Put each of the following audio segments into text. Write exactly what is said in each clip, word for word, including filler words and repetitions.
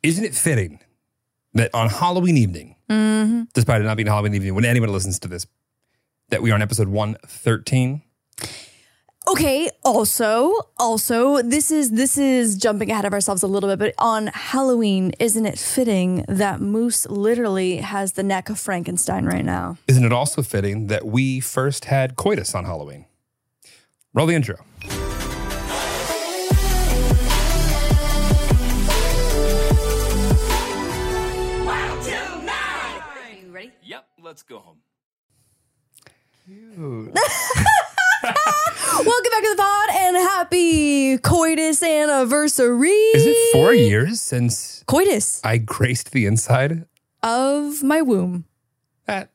isn't it fitting that on Halloween evening, mm-hmm. despite it not being Halloween evening, when anyone listens to this, that we are on episode one thirteen? Okay, also, also, this is this is jumping ahead of ourselves a little bit, but on Halloween, isn't it fitting that Moose literally has the neck of Frankenstein right now? Isn't it also fitting that we first had coitus on Halloween? Roll the intro. One, two, nine! Are you ready? Yep, let's go home. Welcome back to the pod and happy coitus anniversary. Is it four years since Coitus I graced the inside? of my womb. That,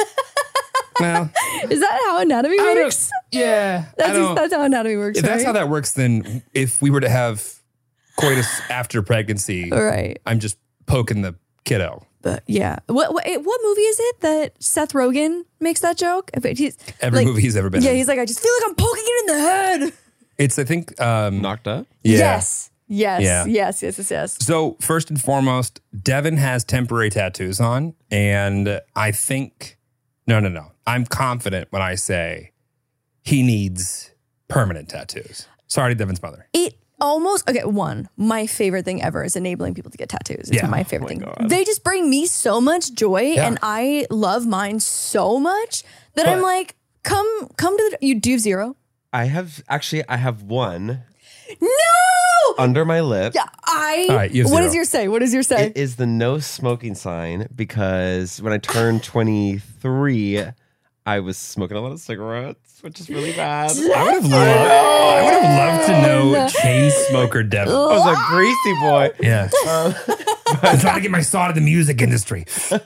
well, Is that how anatomy I don't- works? yeah. I That's, don't- that's how anatomy works, if that's right? how that works, then if we were to have coitus after pregnancy, Right. I'm just poking the kiddo. But yeah. What, what what movie is it that Seth Rogen makes that joke? If it- he's, Every like- movie he's ever been Yeah, in. he's like, I just feel like I'm poking it in the head. It's, I think, um, Knocked up? yeah. Yes. Yes. Yeah. Yes. Yes. Yes. Yes. So first and foremost, Devin has temporary tattoos on, and I think, no, no, no. I'm confident when I say he needs permanent tattoos. Sorry to Devin's mother. It almost, okay, one, my favorite thing ever is enabling people to get tattoos. It's Yeah. my favorite thing. God. They just bring me so much joy, Yeah. and I love mine so much that I'm But- like, come, come to the, you do have zero? I have actually I have one No! under my lip. Yeah, I, All right, you have what zero. does your say? What does your say? It is the no smoking sign because when I turned twenty-three, I was smoking a lot of cigarettes, which is really bad. I would have loved, I would have loved to know chain smoker Devin. I was a greasy boy. Yeah. I'm trying to get my start in the music industry.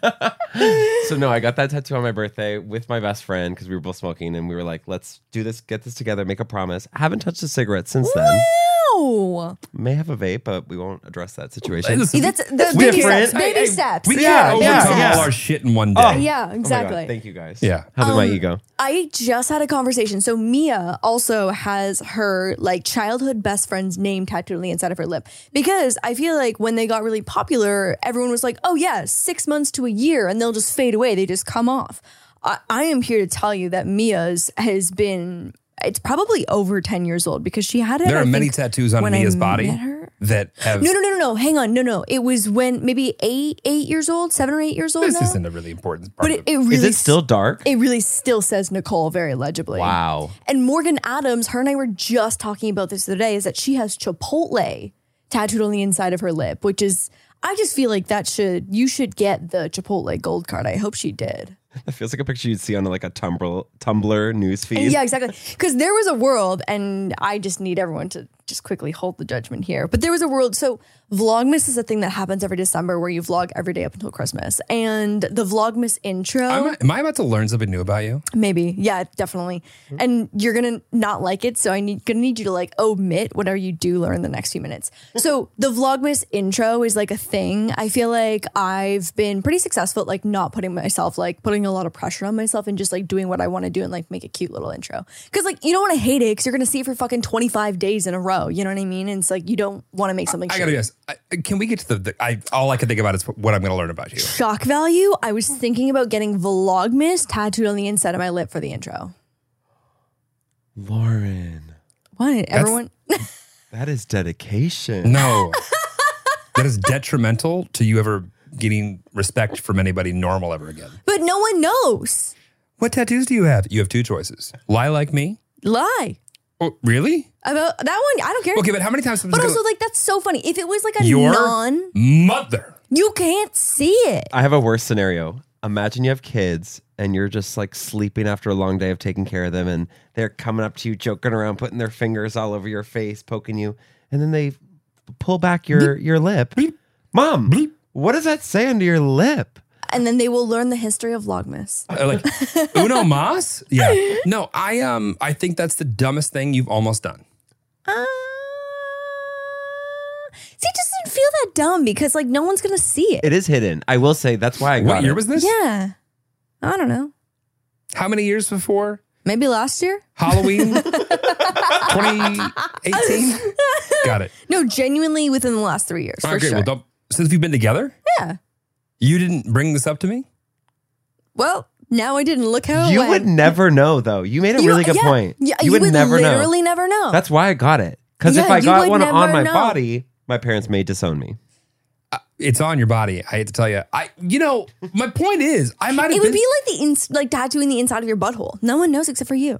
So no, I got that tattoo on my birthday with my best friend because we were both smoking, and we were like, "Let's do this, get this together, make a promise." I haven't touched a cigarette since then. Wow. May have a vape, but we won't address that situation. Listen, That's, that's baby different. steps. Baby Hey, hey, steps. We Yeah, can't yeah, overcome yeah. all our shit in one day. Oh. Yeah, Oh my exactly. God, thank you guys. Yeah. How did my Um, ego? I just had a conversation. So Mia also has her like childhood best friend's name tattooed on the inside of her lip because I feel like when they got really popular, everyone was like, "Oh yeah, six months to a year, and they'll just fade away. They just come off." I, I am here to tell you that Mia's has been. It's probably over ten years old because she had it. There I are many think, tattoos on when I Mia's body met her. that have. No, no, no, no, no. Hang on. No, no. It was when maybe eight, eight years old, seven or eight years old This now. isn't a really important part But of it, it really Is it still dark? It really still says Nicole very legibly. Wow. And Morgan Adams, her and I were just talking about this the other day, is that she has Chipotle tattooed on the inside of her lip, which is, I just feel like that should, you should get the Chipotle gold card. I hope she did. That feels like a picture you'd see on like a Tumblr Tumblr news feed. Yeah, exactly. Because there was a world, and I just need everyone to just quickly hold the judgment here. But there was a world. So Vlogmas is a thing that happens every December where you vlog every day up until Christmas. And the Vlogmas intro. Am I, am I about to learn something new about you? Maybe. Yeah, definitely. And you're going to not like it. So I need going to need you to like omit whatever you do learn the next few minutes. So the Vlogmas intro is like a thing. I feel like I've been pretty successful at like not putting myself, like putting a lot of pressure on myself and just like doing what I want to do and like make a cute little intro. Cause like, you don't want to hate it because you're going to see it for fucking twenty-five days in a row. You know what I mean? And it's like, you don't want to make something I shitty. gotta guess. I, can we get to the, the? I all I can think about is what I'm gonna learn about you. Shock value. I was thinking about getting Vlogmas tattooed on the inside of my lip for the intro. Lauren, What? Everyone. that is dedication. No, that is detrimental to you ever getting respect from anybody normal ever again. But no one knows. What tattoos do you have? You have two choices: lie like me. Lie. Oh, really? About that one, I don't care. Okay, but how many times? But also, like, that's so funny. If it was like a your non, mother. you can't see it. I have a worse scenario. Imagine you have kids and you're just like sleeping after a long day of taking care of them, and they're coming up to you, joking around, putting their fingers all over your face, poking you, and then they pull back your your lip. Mom, what does that say under your lip? And then they will learn the history of Vlogmas. Uh, like Uno Mas? Yeah. No, I um I think that's the dumbest thing you've almost done. Uh, see, it just didn't feel that dumb because, like, no one's going to see it. It is hidden. I will say that's why I got What year it. was this? Yeah. I don't know. How many years before Maybe last year? Halloween? twenty eighteen? Got it. No, genuinely within the last three years, for Okay, sure. well, don't, Since we've been together? Yeah. You didn't bring this up to me? Well, now I didn't look how it You went. would never know, though. You made a You- really good yeah, point. Yeah, you, would, never know. literally never know. That's why I got it. Because if Yeah, I you got would one on never my know. body, my parents may disown me. It's on your body. I hate to tell you. I, you know, my point is, I might have it been. would be like the ins- like tattooing the inside of your butthole. No one knows except for you.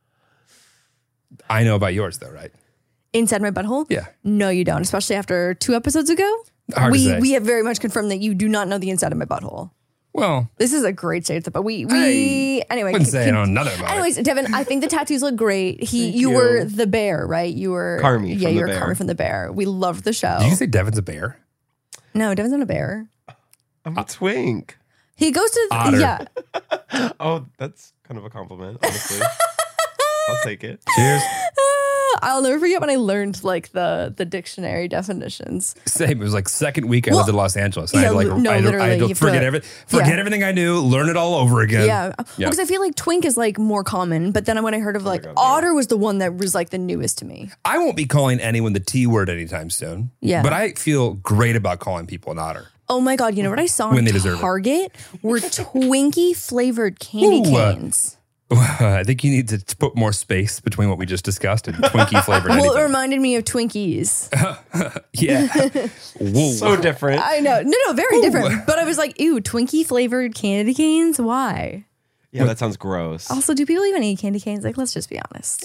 I know about yours, though, right? Inside my butthole? Yeah. No, you don't. Especially after two episodes ago. Hard to we say. we have very much confirmed that you do not know the inside of my butthole. Well, This is a great state, but we we anyway. wouldn't c- say I con- know nothing about it. Anyways, Devin, I think the tattoos look great. He, you, you. were the bear, right? You were Carmi Yeah, from you The were Bear. Carmi from the Bear. We loved the show. Did you say Devin's a bear? No, Devin's not a bear. I'm a twink. He goes to the, Otter. yeah. Oh, that's kind of a compliment, honestly. I'll take it. Cheers. I'll never forget when I learned like the the dictionary definitions. Same. It was like second week I Well, lived in Los Angeles. And I had yeah, to like, no, I had to, I literally, had to you have to- forget, every, forget yeah. everything I knew, learn it all over again. Yeah, Yeah. because I feel like twink is like more common, but then when I heard of like God, otter was the one that was like the newest to me. I won't be calling anyone the T word anytime soon. Yeah. But I feel great about calling people an otter. Oh my god, you know what I saw When in they deserve it. Target were Twinkie flavored candy Ooh, uh, canes. I think you need to t- put more space between what we just discussed and Twinkie flavored Well, it anything. reminded me of Twinkies. Yeah. Whoa. So different. I know, no, no, very different. But I was like, ew, Twinkie flavored candy canes. Why? Yeah, that sounds gross. Also, do people even eat candy canes? Like, let's just be honest.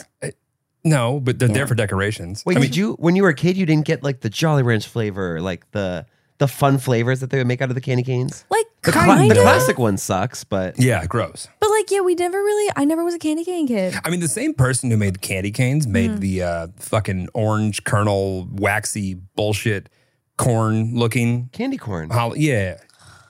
No, but they're Yeah. there for decorations. Wait, I mean, did you, when you were a kid, you didn't get like the Jolly Ranch flavor, like the the fun flavors that they would make out of the candy canes? Like, The, cla- kind the of. classic one sucks, but yeah, gross. But like, yeah, we never really. I never was a candy cane kid. I mean, the same person who made candy canes made Mm-hmm. the uh, fucking orange kernel, waxy bullshit, corn looking. candy corn. Hol- yeah,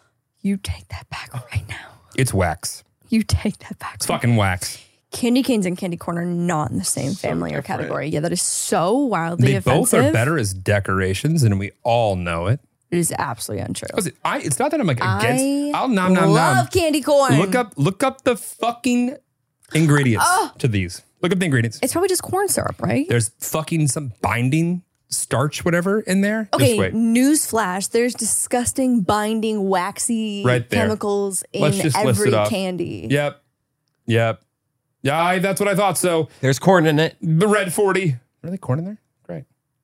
You take that back right now. it's wax. You take that back. It's fucking wax. Candy canes and candy corn are not in the same family or category. Yeah, that is so wildly They both offensive. are better as decorations, and we all know it. It is absolutely untrue. Listen, I, it's not that I'm like against. I I'll nom nom love nom. candy corn. Look up, look up the fucking ingredients Oh. to these. Look up the ingredients. It's probably just corn syrup, right? There's fucking some binding starch, whatever, in there. Okay, Just wait. newsflash. There's disgusting binding waxy Right there. chemicals in Let's just list every it off. candy. Yep, yep, yeah. I, that's what I thought. So There's corn in it. the red forty. Are they corn in there? Great.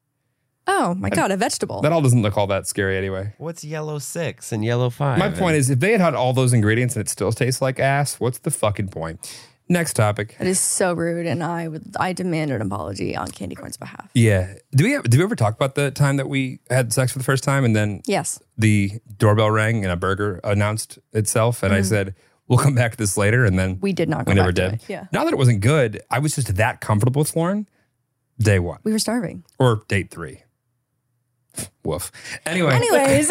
Oh my god, a vegetable. That all doesn't look all that scary anyway. What's yellow six and yellow five? My point is, if they had had all those ingredients and it still tastes like ass, what's the fucking point? Next topic. That is so rude, and I would I demand an apology on candy corn's behalf. Yeah. Do we have, did we ever talk about the time that we had sex for the first time and then Yes. the doorbell rang and a burger announced itself and I said, we'll come back to this later, and then Mm-hmm. We did not go we never back to did. it. Yeah. Not that it wasn't good. I was just that comfortable with Lauren day one We were starving. or date three. Woof. Anyway, Anyways,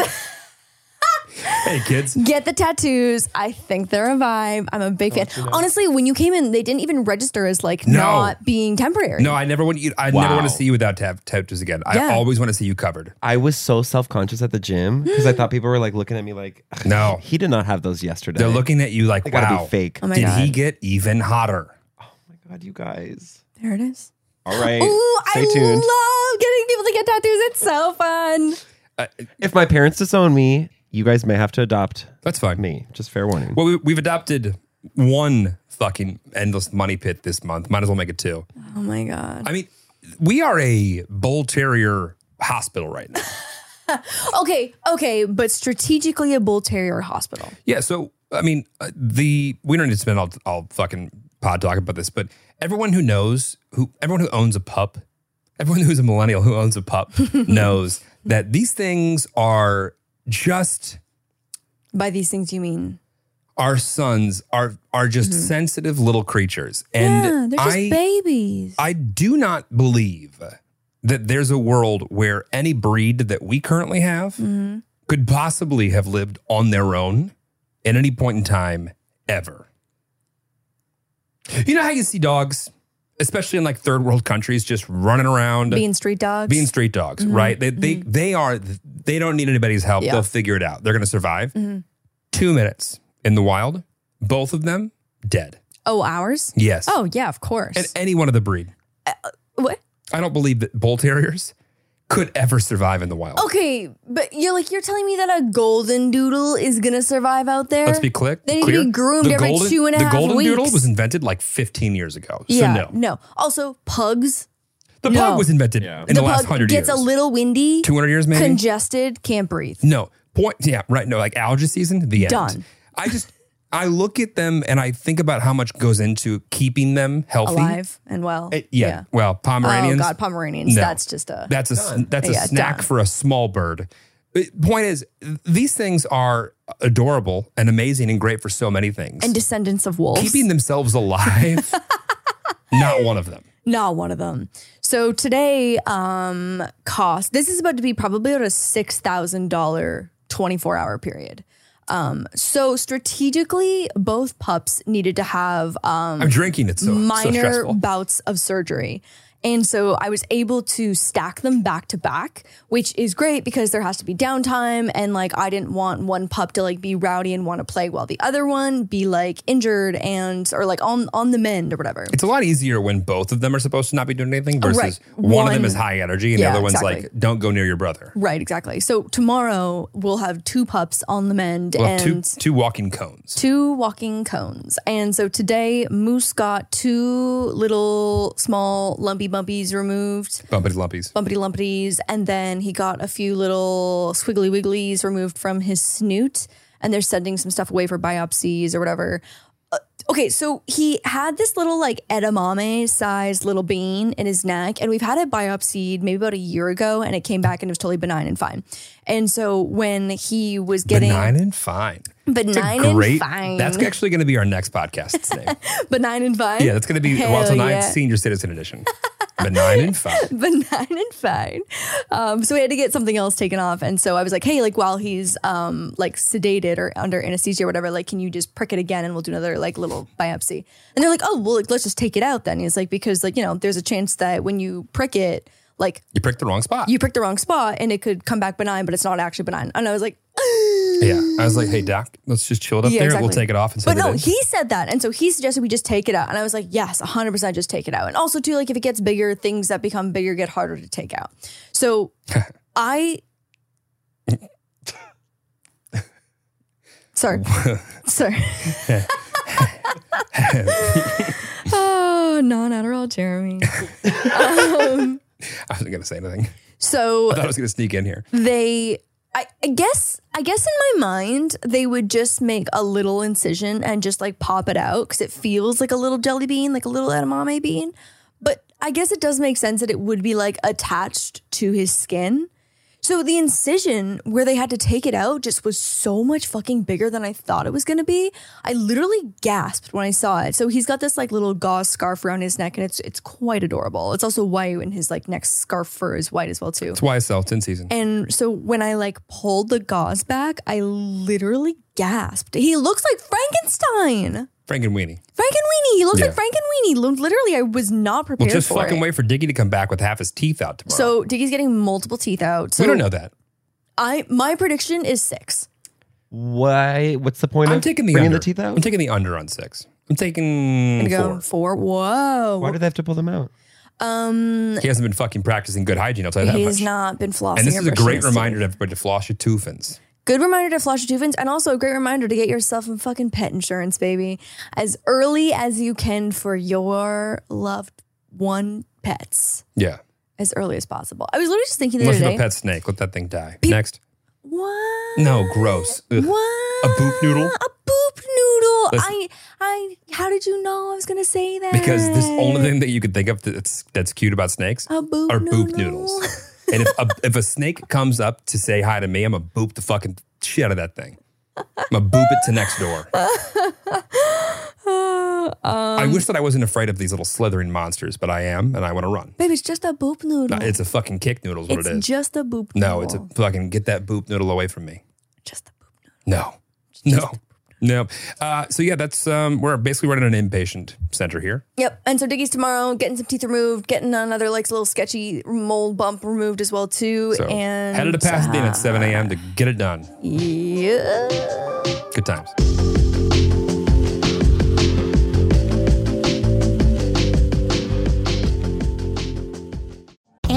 hey kids. get the tattoos. I think they're a vibe. I'm a big fan. Honestly, when you came in, they didn't even register as like No. not being temporary. No, I never want you. I never Wow. want to see you without tab- tattoos again. I Yeah. always want to see you covered. I was so self conscious at the gym because I thought people were like looking at me like, No. he did not have those yesterday. They're looking at you like, They gotta wow, be fake. Oh my did God. he get even hotter? Oh my god, you guys! There it is. All right, Ooh, stay I tuned. love getting people to get tattoos. It's so fun. If my parents disown me, you guys may have to adopt That's fine. me. Just fair warning. Well, we, we've adopted one fucking endless money pit this month. Might as well make it two. Oh my god. I mean, we are a bull terrier hospital right now. Okay, okay, but strategically a bull terrier hospital. Yeah. So, I mean, uh, the we don't need to spend all, all fucking pod talking about this, but everyone who knows, who everyone who owns a pup, everyone who's a millennial who owns a pup knows that these things are just By these things you mean? our sons are are just sensitive little creatures, and yeah, they're just I babies. I do not believe that there's a world where any breed that we currently have could possibly have lived on their own at any point in time ever. You know how you see dogs, especially in like third world countries, just running around Being street dogs. being street dogs, right? They they they are they don't need anybody's help. Yeah. They'll figure it out. They're going to survive. Two minutes in the wild, both of them dead. Oh, ours? Yes. Oh, yeah, of course. And any one of the breed. what? I don't believe that bull terriers could ever survive in the wild. Okay, but you're like you're telling me that a golden doodle is gonna survive out there? Let's be clear. They need clear. to be groomed The every golden- two and a the half golden weeks. doodle was invented like fifteen years ago. So yeah, no. no. Also, pugs. The No. pug was invented Yeah. in the, the last pug hundred years. gets a little windy, two hundred years maybe? congested, can't breathe. No. Point. Yeah, right. No, like allergy season, the end. Done. I just, I look at them and I think about how much goes into keeping them healthy. Alive and well. Uh, yeah. Well, Oh Pomeranians. God, Pomeranians. No. That's just a. That's a that's a Yeah, snack done. for a small bird. But point is, these things are adorable and amazing and great for so many things. and descendants of wolves. Keeping themselves alive, not one of them. Not one of them. So today, um, cost. This is about to be probably about a six thousand dollar twenty four hour period. Um, so strategically, both pups needed to have um I'm drinking. It's so, so minor stressful. bouts of surgery. And so I was able to stack them back to back, which is great because there has to be downtime. And like, I didn't want one pup to like be rowdy and want to play while the other one be like injured and, or like on, on the mend or whatever. It's a lot easier when both of them are supposed to not be doing anything versus Right. one, of them One- is high energy and Yeah, the other one's exactly. like, don't go near your brother. Right, exactly. So tomorrow we'll have two pups on the mend Well, two, and two walking cones. two walking cones. And so today Moose got two little small lumpy bumpies removed. Bumpity lumpies. Bumpity lumpities, and then he got a few little squiggly wigglies removed from his snoot, and they're sending some stuff away for biopsies or whatever. Uh, okay, so he had this little like edamame sized little bean in his neck, and we've had it biopsied maybe about a year ago, and it came back and it was totally benign and fine. And so when he was getting Benign and fine. It's a benign and great, fine, That's actually going to be our next podcast's name. benign and fine, Yeah, that's going to be Hell Walter Nine yeah. Senior Citizen Edition. Benign and fine. benign and fine. Um, so we had to get something else taken off. And so I was like, hey, like while he's um, like sedated or under anesthesia or whatever, like, can you just prick it again and we'll do another like little biopsy? And they're like, oh, well, like, let's just take it out then. He's like, because like, you know, there's a chance that when you prick it, like You picked the wrong spot. you prick the wrong spot and it could come back benign, but it's not actually benign. And I was like, yeah. I was like, hey, doc, let's just chill it up Yeah, there. exactly. We'll take it off and But send no, it in. he said that. And so he suggested we just take it out. And I was like, yes, one hundred percent just take it out. And also, too, like if it gets bigger, things that become bigger get harder to take out. So I. Sorry. Sorry. Oh, non Adderall, Jeremy. um, I wasn't going to say anything. so I thought I was going to sneak in here. they I, I guess I guess in my mind they would just make a little incision and just like pop it out because it feels like a little jelly bean, like a little edamame bean. But I guess it does make sense that it would be like attached to his skin. So the incision where they had to take it out just was so much fucking bigger than I thought it was going to be. I literally gasped when I saw it. So he's got this like little gauze scarf around his neck and it's it's quite adorable. It's also white and his like neck scarf fur is white as well too. That's why I sell. It's in season. And so when I like pulled the gauze back, I literally gasped. He looks like Frankenstein. Frankenweenie. Frankenweenie. He looks Yeah. like Frankenweenie. Lo- Literally, I was not Well, prepared just for fucking it. wait for Diggy to come back with half his teeth out tomorrow. So Diggy's getting multiple teeth out. So we don't know that. I my prediction is six. Why? What's the point I'm of taking the bringing under. the teeth out? I'm taking the under on six. I'm taking I'm gonna go four. four. Whoa. Why do they have to pull them out? Um, He hasn't been fucking practicing good hygiene. I'll tell you that he's much. not been flossing. and this or is a brushing great his reminder teeth. to everybody to floss your toothins. Good reminder to flush your toothins, and also a great reminder to get yourself some fucking pet insurance, baby, as early as you can for your loved one pets. Yeah. As early as possible. I was literally just thinking the Unless you other have a day. pet snake, let that thing die. Pe- Next. What? No, gross. Ugh. What? A boop noodle? A boop noodle. Listen. I, I. How did you know I was gonna say that? Because this only thing that you could think of that's that's cute about snakes A boop are boop noodle. noodles. And if a, if a snake comes up to say hi to me, I'm gonna boop the fucking shit out of that thing. I'm gonna boop it to next door. I wish that I wasn't afraid of these little slithering monsters, but I am, and I want to run. Baby, it's just a boop noodle. It's a fucking kick noodle is what It's it is. just a boop noodle. No, it's a fucking get that boop noodle away from me. just a boop noodle. No, no, no. Uh, so yeah, that's um, we're basically running an inpatient center here. Yep. And so Diggy's tomorrow, getting some teeth removed, getting another like little sketchy mold bump removed as well too. So and headed to Pasadena at seven a.m. to get it done. Yeah. Good times.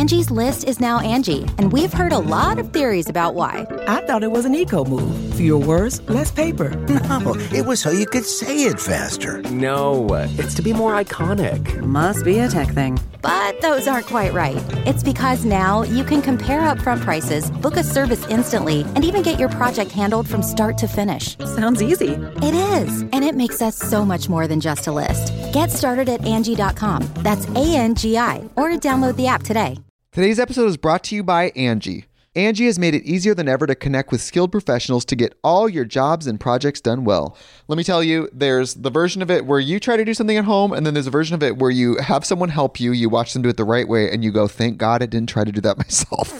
Angie's List is now Angie, and we've heard a lot of theories about why. I thought it was an eco move. Fewer words, less paper. No, it was so you could say it faster. No, it's to be more iconic. Must be a tech thing. But those aren't quite right. It's because now you can compare upfront prices, book a service instantly, and even get your project handled from start to finish. Sounds easy. It is, and it makes us so much more than just a list. Get started at Angie dot com. That's A N G I, or download the app today. Today's episode is brought to you by Angie. Angie has made it easier than ever to connect with skilled professionals to get all your jobs and projects done well. Let me tell you, there's the version of it where you try to do something at home, and then there's a version of it where you have someone help you, you watch them do it the right way, and you go, thank God I didn't try to do that myself.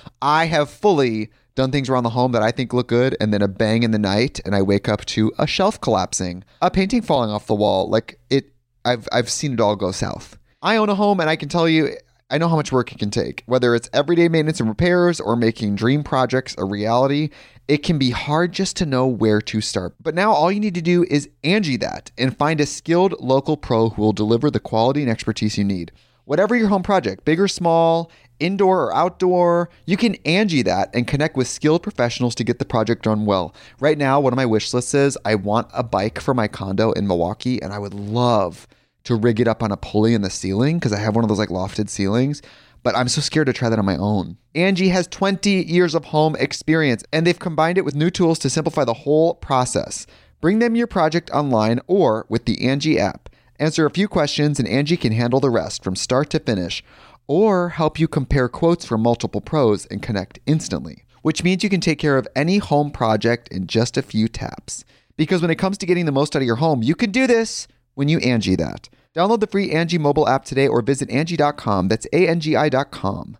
I have fully done things around the home that I think look good, and then a bang in the night, and I wake up to a shelf collapsing, a painting falling off the wall. Like, it, I've I've seen it all go south. I own a home, and I can tell you, I know how much work it can take. Whether it's everyday maintenance and repairs or making dream projects a reality, it can be hard just to know where to start. But now all you need to do is Angie that and find a skilled local pro who will deliver the quality and expertise you need. Whatever your home project, big or small, indoor or outdoor, you can Angie that and connect with skilled professionals to get the project done well. Right now, one of my wish lists is I want a bike for my condo in Milwaukee, and I would love to rig it up on a pulley in the ceiling because I have one of those like lofted ceilings, but I'm so scared to try that on my own. Angie has twenty years of home experience, and they've combined it with new tools to simplify the whole process. Bring them your project online or with the Angie app. Answer a few questions and Angie can handle the rest from start to finish, or help you compare quotes from multiple pros and connect instantly, which means you can take care of any home project in just a few taps. Because when it comes to getting the most out of your home, you can do this when you Angie that. Download the free Angie mobile app today or visit Angie dot com. That's A N G I dot com.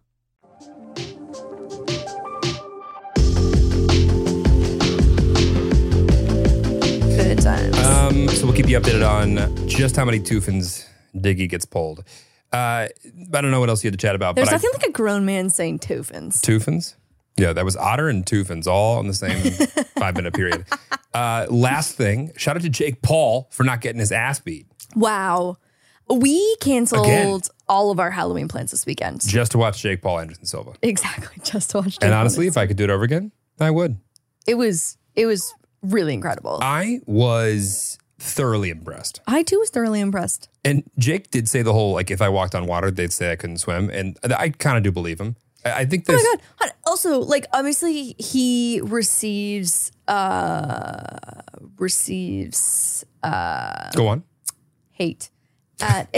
Good times. Um, so we'll keep you updated on just how many Tufins Diggy gets pulled. Uh, I don't know what else you had to chat about. There's but nothing I, like a grown man saying Tufins. Tufins? Yeah, that was Otter and Tufins all in the same five minute period. Uh, last thing, shout out to Jake Paul for not getting his ass beat. Wow. We canceled Again. all of our Halloween plans this weekend. Just to watch Jake Paul, Anderson Silva. Exactly. Just to watch Jake And Paul honestly, this- if I could do it over again, I would. it was it was really incredible. I was thoroughly impressed. I too was thoroughly impressed. And Jake did say the whole, like, if I walked on water, they'd say I couldn't swim. And I kind of do believe him. I, I think Oh this. my god. Hon- Also, like obviously he receives uh receives Go on. hate. At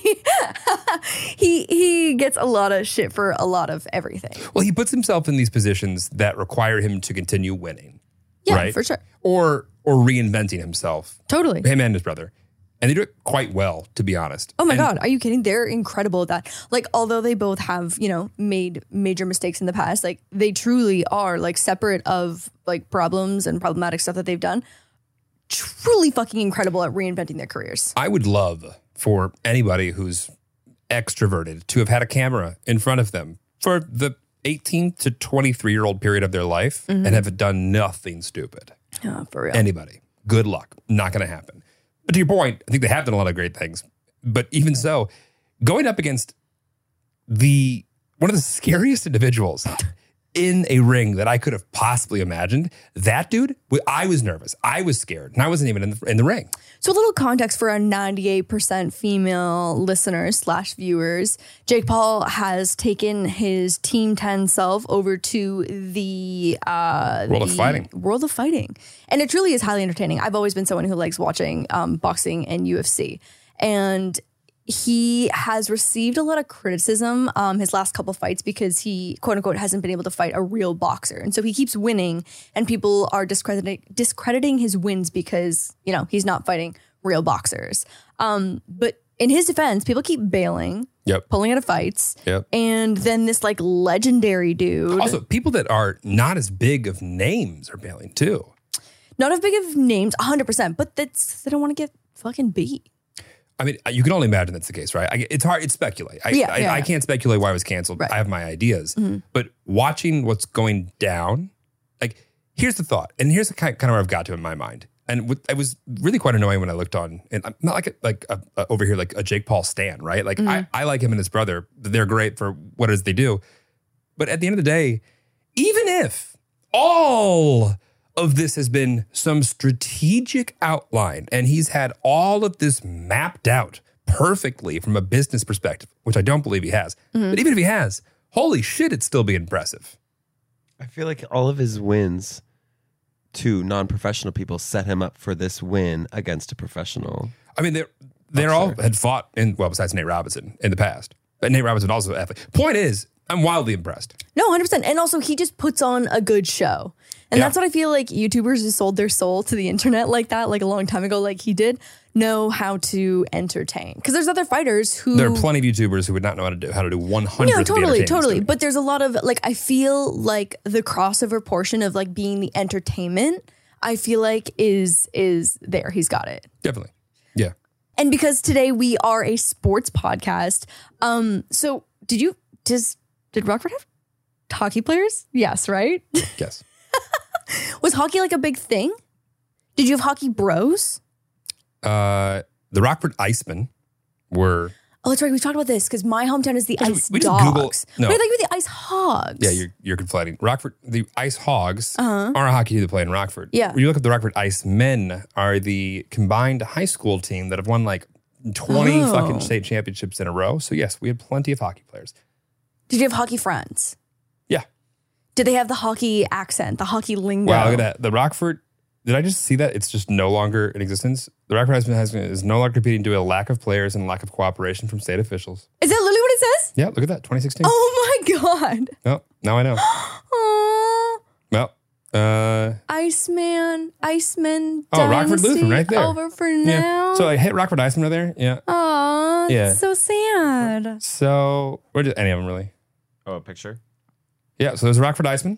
he he gets a lot of shit for a lot of everything. Well, he puts himself in these positions that require him to continue winning. Yeah, right? for sure. Or or reinventing himself. Totally. Him and his brother. And they do it quite well, to be honest. Oh my And God, are you kidding? They're incredible at that. Like, although they both have, you know, made major mistakes in the past, like they truly are like separate of like problems and problematic stuff that they've done. Truly fucking incredible at reinventing their careers. I would love for anybody who's extroverted to have had a camera in front of them for the eighteen to twenty-three year old period of their life Mm-hmm. and have done nothing stupid. Oh, for real. Anybody. Good luck. Not going to happen. But to your point, I think they have done a lot of great things. But even so, going up against the one of the scariest individuals in a ring that I could have possibly imagined, that dude, I was nervous. I was scared. And I wasn't even in the, in the ring. So a little context for our ninety-eight percent female listeners slash viewers. Jake Paul has taken his Team ten self over to the uh, World of the Fighting. World of Fighting. And it truly is highly entertaining. I've always been someone who likes watching um, boxing and U F C. And he has received a lot of criticism um, his last couple fights because he, quote unquote, hasn't been able to fight a real boxer. And so he keeps winning and people are discrediting, discrediting his wins because, you know, he's not fighting real boxers. Um, but in his defense, people keep bailing, Yep. pulling out of fights. Yep. And then this like legendary dude, Also, people that are not as big of names are bailing too. not as big of names, one hundred percent, but that's, they don't want to get fucking beat. I mean, you can only imagine that's the case, right? I, it's hard. It's speculate. I, Yeah, I, yeah, I yeah. can't speculate why it was canceled. Right. I have my ideas. But watching what's going down, like, here's the thought. And here's the kind, kind of where I've got to in my mind. And with, it was really quite annoying when I looked on, and I'm not like a, like a, a, over here like a Jake Paul stan, right? Like I, I like him and his brother. They're great for what it is they do. But at the end of the day, even if all of this has been some strategic outline and he's had all of this mapped out perfectly from a business perspective, which I don't believe he has, but even if he has, holy shit, it'd still be impressive. I feel like all of his wins to non-professional people set him up for this win against a professional. I mean, they're, they're all had fought in, well, besides Nate Robinson in the past. But Nate Robinson also athlete. Point is, I'm wildly impressed. No, one hundred percent. And also, he just puts on a good show. And Yeah. that's what I feel like YouTubers who sold their soul to the internet like that, like a long time ago, like he did, know how to entertain. Because there's other fighters who... There are plenty of YouTubers who would not know how to do how to do one hundred. No, totally, totally. But there's a lot of, like, I feel like the crossover portion of, like, being the entertainment, I feel like is is there. He's got it. Definitely. Yeah. And because today we are a sports podcast, um, so did you, does, did Rockford have hockey players? Yes, right? Yes. Was hockey like a big thing? Did you have hockey bros? Uh, the Rockford Icemen were... Oh, that's right. We talked about this because my hometown is the Actually, Ice we just Dogs. Google- no. Wait, I thought you were the Ice Hogs. Yeah, you're you're conflating. Rockford, the Ice Hogs Uh-huh. are a hockey team that play in Rockford. Yeah. When you look at the Rockford Ice Men, are the combined high school team that have won like twenty Oh. fucking state championships in a row. So yes, we had plenty of hockey players. Did you have hockey friends? Yeah. Did they have the hockey accent, the hockey lingo? Wow, look at that. The Rockford, did I just see that? It's just no longer in existence. The Rockford Ice Men has, is no longer competing due to a lack of players and lack of cooperation from state officials. Is that literally what it says? Yeah, look at that, twenty sixteen. Oh my God. Well, now I know. Aww. Well, uh, Iceman, Iceman. oh, Rockford Dynasty Lutheran right there. Over for yeah. now. So I hit Rockford Iceman right there. Yeah. Aw, Yeah. that's so sad. So, or just any of them really. Oh, a picture? Yeah, so there's Rockford Iceman.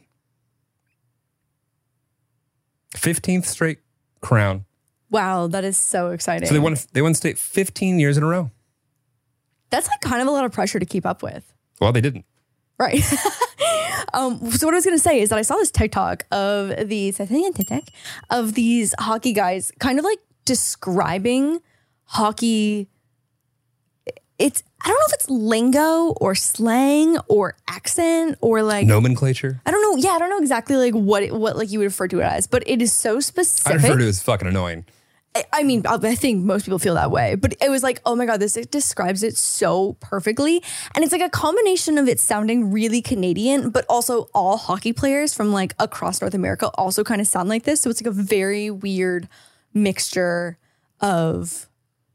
fifteenth straight crown. Wow, that is so exciting. So they won they won state fifteen years in a row. That's like kind of a lot of pressure to keep up with. Well, they didn't. Right. um, so what I was going to say is that I saw this TikTok of these, I think on TikTok, of these hockey guys kind of like describing hockey. It's, I don't know if it's lingo or slang or accent or like Nomenclature. I don't know. Yeah, I don't know exactly like what it, what like you would refer to it as, but it is so I specific. refer to it as fucking annoying. I- I mean, I I think most people feel that way, but it was like, oh my God, this it describes it so perfectly. And it's like a combination of it sounding really Canadian, but also all hockey players from like across North America also kind of sound like this. So it's like a very weird mixture of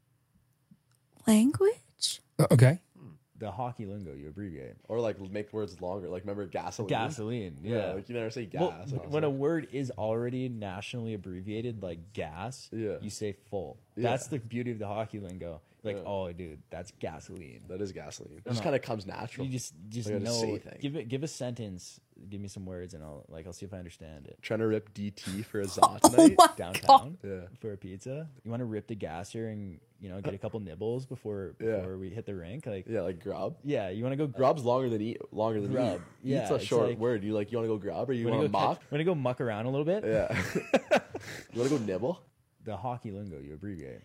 language. Uh, Okay. The hockey lingo you abbreviate. Or like make words longer. Like remember gasoline? Gasoline, yeah. Yeah, like you never say gas. Well, Like, when a word is already nationally abbreviated, like gas, Yeah. you say full. Yeah. That's the beauty of the hockey lingo. Like, Yeah. oh, dude, that's gasoline. That is gasoline. It No, just no. kind of comes natural. You just just Like, I know. say things. Give it. Give a sentence. Give me some words, and I'll like. I'll see if I understand it. Trying to rip D T for a Zot Oh tonight. my Downtown Yeah. for a pizza. You want to rip the gasser and you know get a couple nibbles before Yeah. before we hit the rink. Like Yeah, like grub. yeah, you want to go Grub's longer than eat. Longer than Grub. eat. Yeah, Eat's a it's short like- word. You like you want to go grub or you You want want to to go mock? catch- want to go muck around a little bit. Yeah. You want to go nibble? The hockey lingo you abbreviate.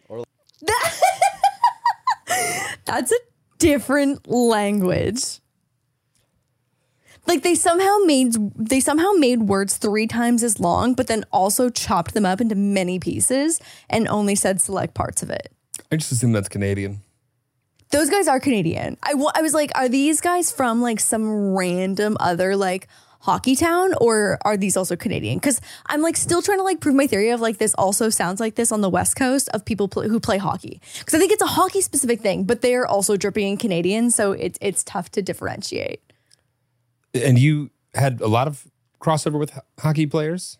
That's a different language. Like they somehow made they somehow made words three times as long, but then also chopped them up into many pieces and only said select parts of it. I just assume that's Canadian. Those guys are Canadian. I, wa- I was like, are these guys from like some random other like hockey town or are these also Canadian? Because I'm like still trying to like prove my theory of like this also sounds like this on the West Coast of people pl- who play hockey. Because I think it's a hockey specific thing, but they're also dripping in Canadian, so it's it's tough to differentiate. And you had a lot of crossover with ho- hockey players?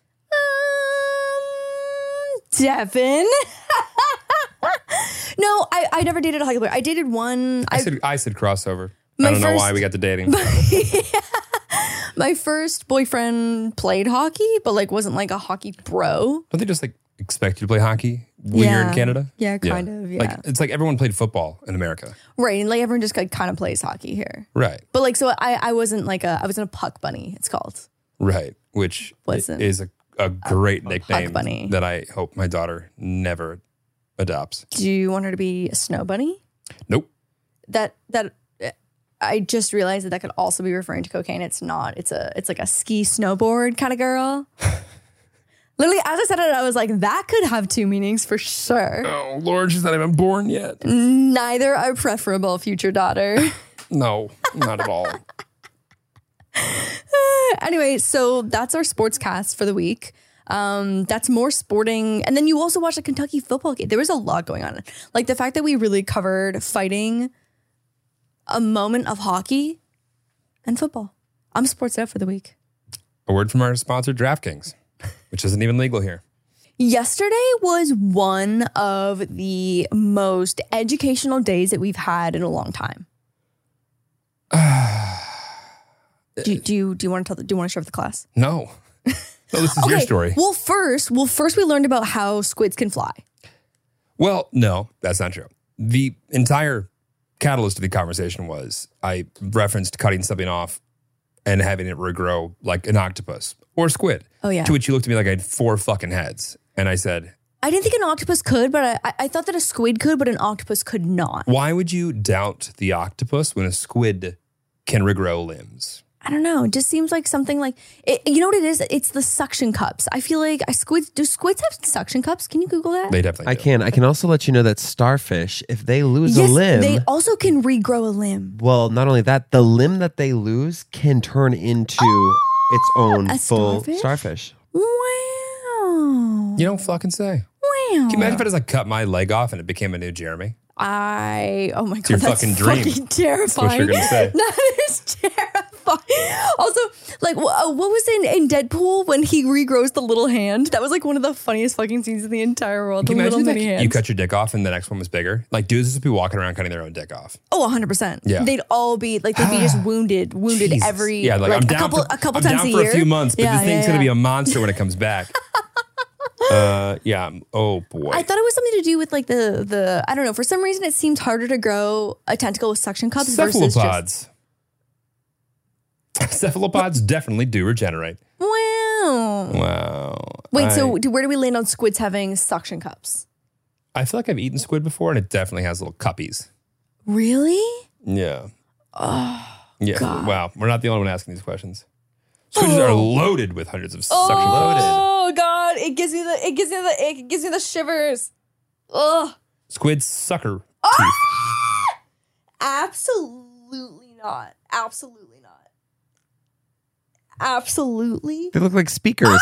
Um, Devin. No, I, I never dated a hockey player. I dated one. I, said I said crossover. My I don't know first- why we got to dating. My first boyfriend played hockey, but like wasn't like a hockey bro. Don't they just like expect you to play hockey when you're Yeah. in Canada? Yeah, kind of, yeah. Like it's like everyone played football in America. Right, and like everyone just like kind of plays hockey here. Right. But like, so I I wasn't like a I wasn't a puck bunny. It's called. Right. Which Wasn't. is a a great nickname Bunny. that I hope my daughter never adopts. Do you want her to be a snow bunny? Nope. That that I just realized that that could also be referring to cocaine. It's not. It's a it's like a ski snowboard kind of girl. Literally, as I said it, I was like, that could have two meanings for sure. Oh Lord, she's not even born yet. Neither are preferable, future daughter. No, not at all. Anyway, so that's our sports cast for the week. Um, that's more sporting. And then you also watched a Kentucky football game. There was a lot going on. Like the fact that we really covered fighting, a moment of hockey, and football. I'm sports out for the week. A word from our sponsor, DraftKings, which isn't even legal here. Yesterday was one of the most educational days that we've had in a long time. do, do you do you want to tell the, do you want to share with the class? No. No, this is okay. your story. Well, first, well, first we learned about how squids can fly. Well, no, that's not true. The entire catalyst of the conversation was I referenced cutting something off and having it regrow like an octopus or squid. Oh, yeah. To which you looked at me like I had four fucking heads. And I said, I didn't think an octopus could, but I, I thought that a squid could, but an octopus could not. why would you doubt the octopus when a squid can regrow limbs? I don't know. It just seems like something like, it, you know what it is? It's the suction cups. I feel like I squids, do squids have suction cups? Can you Google that? They definitely I do. can. I can also let you know that starfish, if they lose yes, a limb, they also can regrow a limb. well, not only that, the limb that they lose can turn into its own a full starfish? starfish. Wow. You don't fucking say. Wow. Can you imagine if I just like cut my leg off and it became a new Jeremy? I, oh my God, your that's fucking dream. fucking terrifying. That's what you're gonna say. That is terrifying. Also, like, wh- uh, what was in, in Deadpool when he regrows the little hand? That was like one of the funniest fucking scenes in the entire world. Can The you little imagine mini that hands. you cut your dick off and the next one was bigger? Like dudes just be walking around cutting their own dick off. Oh, one hundred percent. Yeah. They'd all be, like, they'd be just wounded, wounded Jesus. every, Yeah, like, I'm a down couple, for, a couple I'm times down a for year. a few months, but Yeah, this thing's yeah, gonna be yeah. a monster when it comes back. uh, yeah. Oh boy. I thought it was something to do with like the, the, I don't know, for some reason it seems harder to grow a tentacle with suction cups versus just, Cephalopods. Cephalopods definitely do regenerate. wow. Wow. Wait, I, so do, where do we land on squids having suction cups? I feel like I've eaten squid before and it definitely has little cuppies. Really? Yeah. Oh, Yeah. God. Wow. We're not the only one asking these questions. Squids are loaded with hundreds of suction cups. Oh God! It gives me the it gives me the it gives me the shivers. Ugh! Squid sucker Ah! teeth. Absolutely not. Absolutely not. Absolutely. They look like speakers.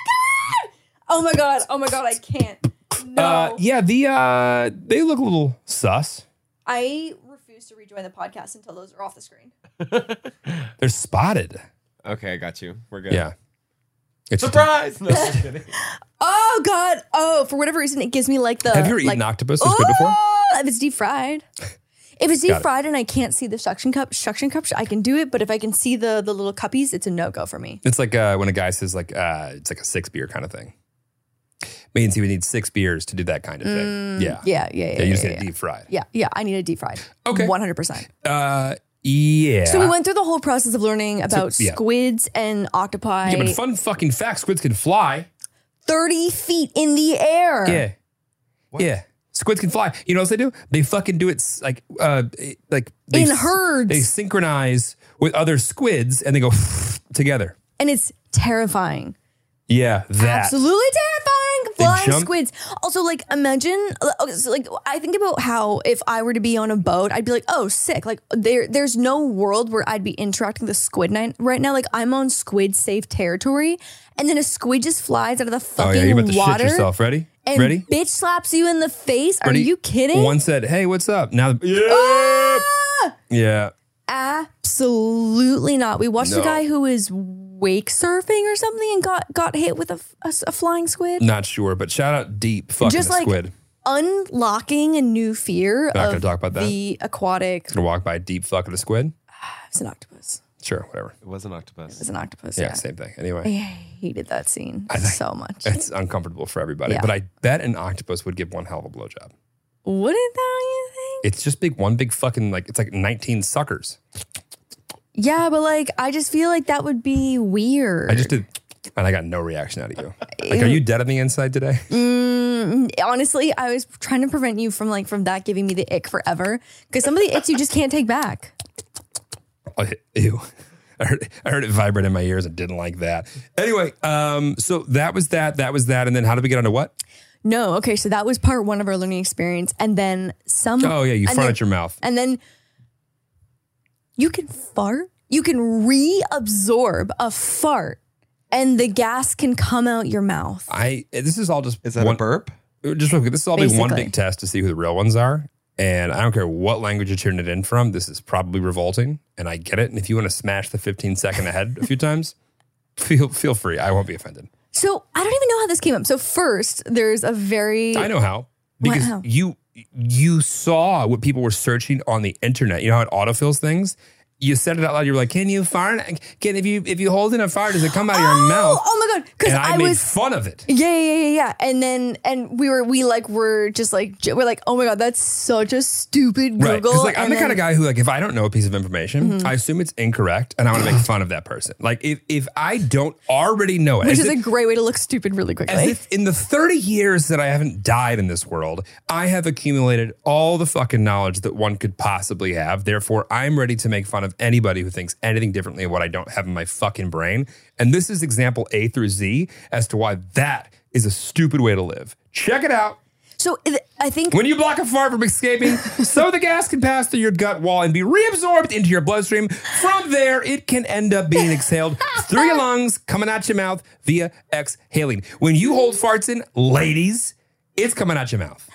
Oh my God! Oh my God! I can't. No. Uh, yeah, the uh, they look a little sus. I refuse to rejoin the podcast until those are off the screen. They're spotted. Okay, I got you. We're good. Yeah. It's just- Surprise! No, I'm kidding. Oh God! Oh, for whatever reason, it gives me like the. Have you ever like, eaten octopus or squid before? Oh, if it's deep fried. If it's deep Got it. fried and I can't see the suction cup, suction cups, I can do it. But if I can see the the little cuppies, it's a no go for me. It's like uh, when a guy says like uh, it's like a six beer kind of thing. Means he would need six beers to do that kind of thing. yeah. Mm, Yeah, yeah, yeah. Yeah, you just yeah, need yeah. it deep fried. Yeah, yeah. I need it deep fried. Okay. one hundred percent. Uh, yeah. So we went through the whole process of learning about yeah. squids and octopi. Yeah, but fun fucking fact: squids can fly. thirty feet in the air. Yeah. Yeah. Squids can fly. You know what they do? They fucking do it s- like uh like they In s- herds. They synchronize with other squids and they go together. And it's terrifying. Yeah, that. Absolutely terrifying. They Flying jump- squids. Also, like, imagine, okay, so, like, I think about how if I were to be on a boat, I'd be like, oh, sick. Like, there, there's no world where I'd be interacting with a squid night right now. Like, I'm on squid safe territory, and then a squid just flies out of the Oh fucking yeah, you're about to water. shit yourself. Ready? And Ready? bitch slaps you in the face. Are Ready? you kidding? One said, "Hey, what's up?" Now, yeah, Ah! yeah. Absolutely not. We watched No. a guy who was wake surfing or something and got got hit with a, a, a flying squid. Not sure, but shout out deep fucking Just the like squid. unlocking a new fear Not gonna of talk about that. the aquatic. Gonna walk by a deep fucking a squid. It's an octopus. Sure, whatever. It was an octopus. It's an octopus. Yeah, Yeah, same thing. I Anyway, hated that scene I think- so much. it's uncomfortable for everybody. Yeah. But I bet an octopus would give one hell of a blowjob. Wouldn't that you think? It's just big, one big fucking like it's like nineteen suckers. Yeah, but like I just feel like that would be weird. I just did. And I got no reaction out of you. Like, are you dead on the inside today? Mm, honestly, I was trying to prevent you from like from that giving me the ick forever. Because some of the icks you just can't take back. Oh, ew. I heard, I heard it vibrate in my ears and didn't like that. Anyway, um, so that was that. That was that. And then how did we get onto what? No, okay, so that was part one of our learning experience. And then some. Oh, yeah, you and fart then- at your mouth. And then you can fart. You can reabsorb a fart and the gas can come out your mouth. I This is all just. Is that one, a burp? Just real quick. This is all be one Basically. big test to see who the real ones are. And I don't care what language you're tuning it in from. This is probably revolting. And I get it. And if you want to smash the fifteen second ahead a few times, feel feel free. I won't be offended. So I don't even know how this came up. So first, there's a very. I know how. Because Wow. you you saw what people were searching on the internet. You know how it autofills things? You said it out loud. You were like, "Can you fart? Can if you if you hold in a fart, does it come out of your Oh, mouth?" oh my god! Because And I, I, made was fun of it. Yeah, yeah, yeah, yeah. And then and we were we like were just like j- we're like, oh my god, that's such a stupid Google. Right. Because like I'm And the kind then- of guy who like if I don't know a piece of information, Mhm. I assume it's incorrect and I want to make fun of that person. Like if if I don't already know it, which as is if- a great way to look stupid really quickly. As if in the thirty years that I haven't died in this world, I have accumulated all the fucking knowledge that one could possibly have. Therefore, I'm ready to make fun of anybody who thinks anything differently of what I don't have in my fucking brain. And this is example A through Z as to why that is a stupid way to live. Check it out. So it- I think When you block a fart from escaping, so the gas can pass through your gut wall and be reabsorbed into your bloodstream. From there, it can end up being exhaled through your lungs, coming out your mouth via exhaling. When you hold farts in, ladies, it's coming out your mouth.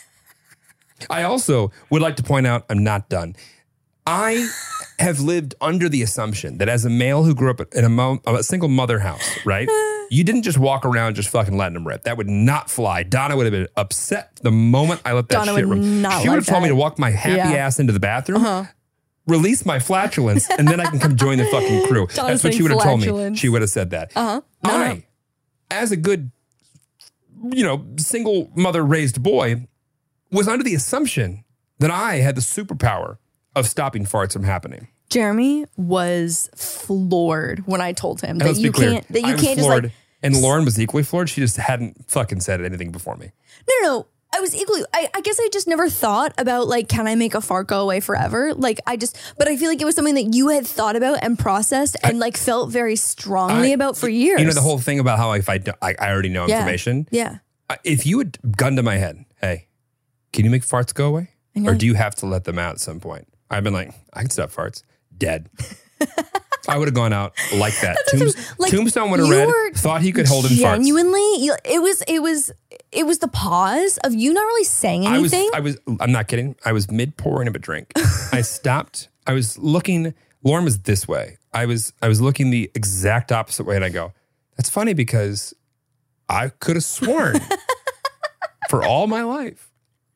I also would like to point out, I'm not done. I have lived under the assumption that as a male who grew up in a, mo- a single mother house, right? You didn't just walk around just fucking letting them rip. That would not fly. Donna would have been upset the moment I let that Donna shit would rip. not She would have like told me that. to walk my happy Yeah. ass into the bathroom, Uh-huh. release my flatulence, and then I can come join the fucking crew. Donna That's what she saying would have told me. flatulence. She would have said that. Uh-huh. No, I, no. as a good, you know, single mother raised boy, was under the assumption that I had the superpower of stopping farts from happening. Jeremy was floored when I told him And that let's be you clear, can't that you I'm can't just floored, like and Lauren was equally floored. She just hadn't fucking said anything before me. no no no. I was equally I, I guess I just never thought about like can I make a fart go away forever? Like I just but I feel like it was something that you had thought about and processed and like felt very strongly I- about for years. You know, the whole thing about how if I, don't- I, I already know Yeah. information. Yeah. Uh, If you had gunned to my head, hey, can you make farts go away? I Or know. do you have to let them out at some point? I've been like, I can stop farts. Dead. I would have gone out like that. Tombs- Like, Tombstone would have you read, were thought he could hold in farts. Genuinely, you- it was it was it was the pause of you not really saying I was, anything. I was, I'm not kidding. I was mid pouring of a drink. I stopped. I was looking. Lauren was this way. I was, I was looking the exact opposite way, and I go, "That's funny because I could have sworn for all my life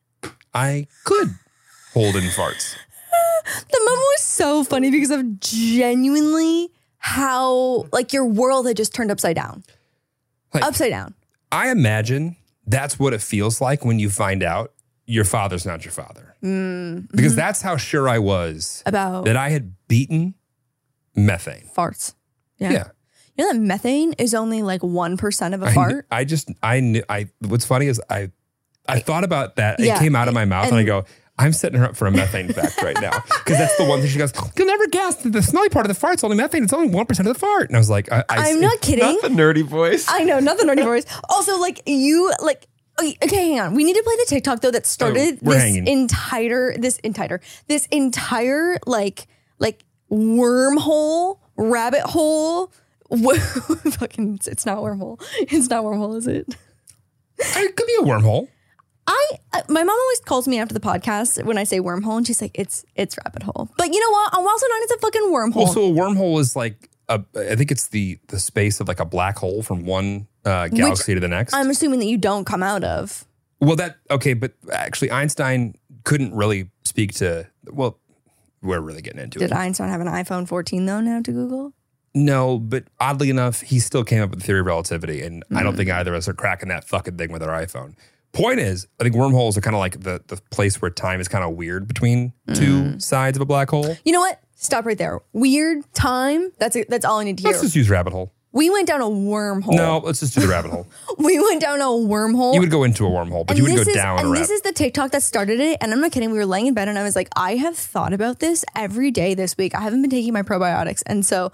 I could hold in farts." The moment was so funny because of genuinely how like your world had just turned upside down. Like, upside down. I imagine that's what it feels like when you find out your father's not your father. Mm, Because mhm. that's how sure I was About- that I had beaten methane. farts. Yeah. Yeah. You know that methane is only like one percent of a I, fart? I just, I knew, I, what's funny is I, I thought about that. Yeah. It came out of my mouth and, And- I go, I'm setting her up for a methane fact right now. Because that's the one thing she goes, you'll never guess that the smelly part of the fart's only methane. It's only one percent of the fart. And I was like, I, I I'm not kidding. Not the nerdy voice. I know, not the nerdy voice. Also, like you, like okay, okay, hang on. We need to play the TikTok though that started Oh, we're this hanging. entire, this entire, this entire like like wormhole, rabbit hole. Wo- fucking, it's, it's not wormhole. It's not wormhole, is it? It could be a wormhole. I uh, my mom always calls me after the podcast when I say wormhole, and she's like, "It's it's rabbit hole." But you know what? I'm also not. It's a fucking wormhole. Well, so a wormhole is like, a, I think it's the the space of like a black hole from one uh, galaxy to the next. I'm assuming that you don't come out of. Well, that, okay, but actually Einstein couldn't really speak to, well, we're really getting into Did it. Einstein have an iPhone fourteen though? Now to Google. No, but oddly enough, he still came up with the theory of relativity, and I don't Mm. think either of us are cracking that fucking thing with our iPhone. Point is, I think wormholes are kind of like the, the place where time is kind of weird between two Mm. sides of a black hole. You know what? Stop right there. Weird time. That's it. That's all I need to hear. Let's just use rabbit hole. We went down a wormhole. No, let's just do the rabbit hole. We went down a wormhole. You would go into a wormhole, but And you wouldn't this go is- down a And rabbit. this is the TikTok that started it. And I'm not kidding. We were laying in bed and I was like, I have thought about this every day this week. I haven't been taking my probiotics. And so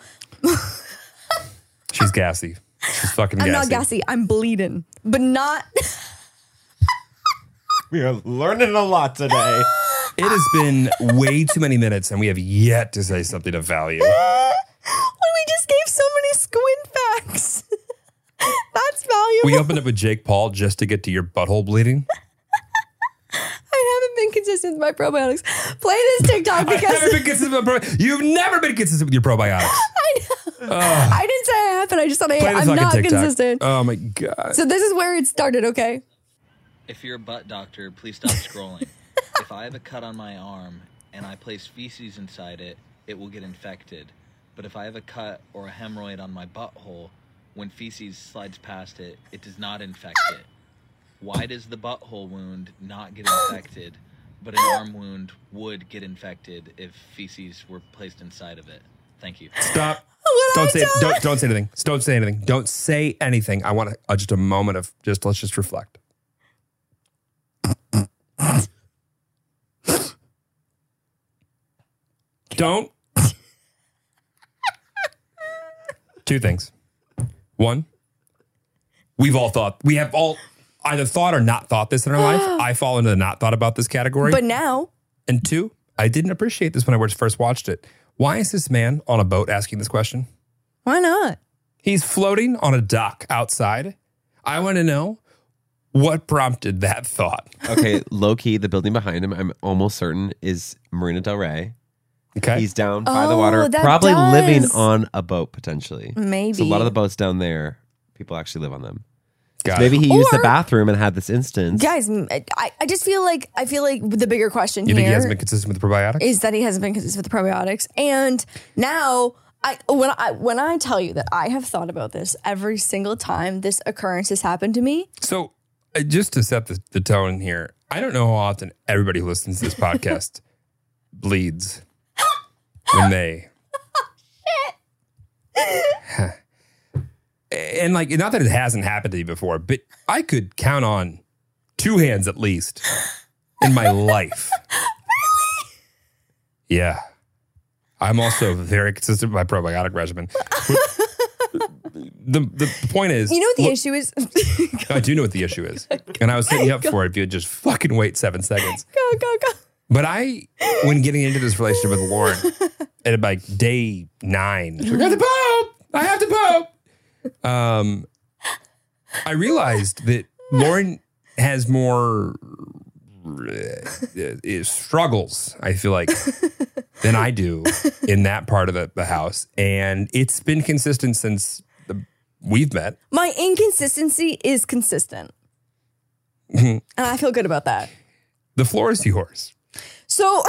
She's gassy. She's fucking I'm gassy. not gassy. I'm bleeding, but not. We are learning a lot today. It has been way too many minutes, and we have yet to say something of value. When we just gave so many squint facts. That's valuable. We opened up with Jake Paul just to get to your butthole bleeding. I haven't been consistent with my probiotics. Play this TikTok because I've never been consistent with pro- You've never been consistent with your probiotics. I know. I didn't say I haven't. I just said I, Play the I'm fucking not TikTok. consistent. Oh my God. So this is where it started, okay? If you're a butt doctor, please stop scrolling. If I have a cut on my arm and I place feces inside it, it will get infected. But if I have a cut or a hemorrhoid on my butthole, when feces slides past it, it does not infect it. Why does the butthole wound not get infected, but an arm wound would get infected if feces were placed inside of it? Thank you. Stop. What Don't I say tell- don't don't say anything. Don't say anything. Don't say anything. I want to, uh, just a moment of just let's just reflect. Don't. Two things. One, we've all thought, we have all either thought or not thought this in our life. I fall into the not thought about this category. But now, And two, I didn't appreciate this when I first watched it. Why is this man on a boat asking this question? why not? He's floating on a dock outside. I want to know what prompted that thought. Okay, low key, the building behind him, I'm almost certain, is Marina Del Rey. Okay. He's down by the Oh, water, that probably living does. on a boat potentially. Maybe. So a lot of the boats down there, people actually live on them. Got So maybe it. he used the Or- bathroom and had this instance. Guys, I, I just feel like I feel like the bigger question You think he here hasn't been consistent with the probiotics? is that he hasn't been consistent with the probiotics. And now I when I when I tell you that I have thought about this every single time this occurrence has happened to me. So, uh, just to set the, the tone here, I don't know how often everybody who listens to this podcast bleeds when they. And like, not that it hasn't happened to you before, but I could count on two hands at least in my life. Really? Yeah. I'm also very consistent with my probiotic regimen. The, the point is, You know what the look- issue is? I do know what the issue is. And I was setting you up for it if you would just fucking wait seven seconds. Go, go, go. But I, when getting into this relationship with Lauren, at like day nine, she's like, I have to poop. I have to poop. Um, I realized that Lauren has more uh, struggles, I feel like, than I do in that part of the, the house. And it's been consistent since the, we've met. My inconsistency is consistent. Mm-hmm. And I feel good about that. The floor is yours. So,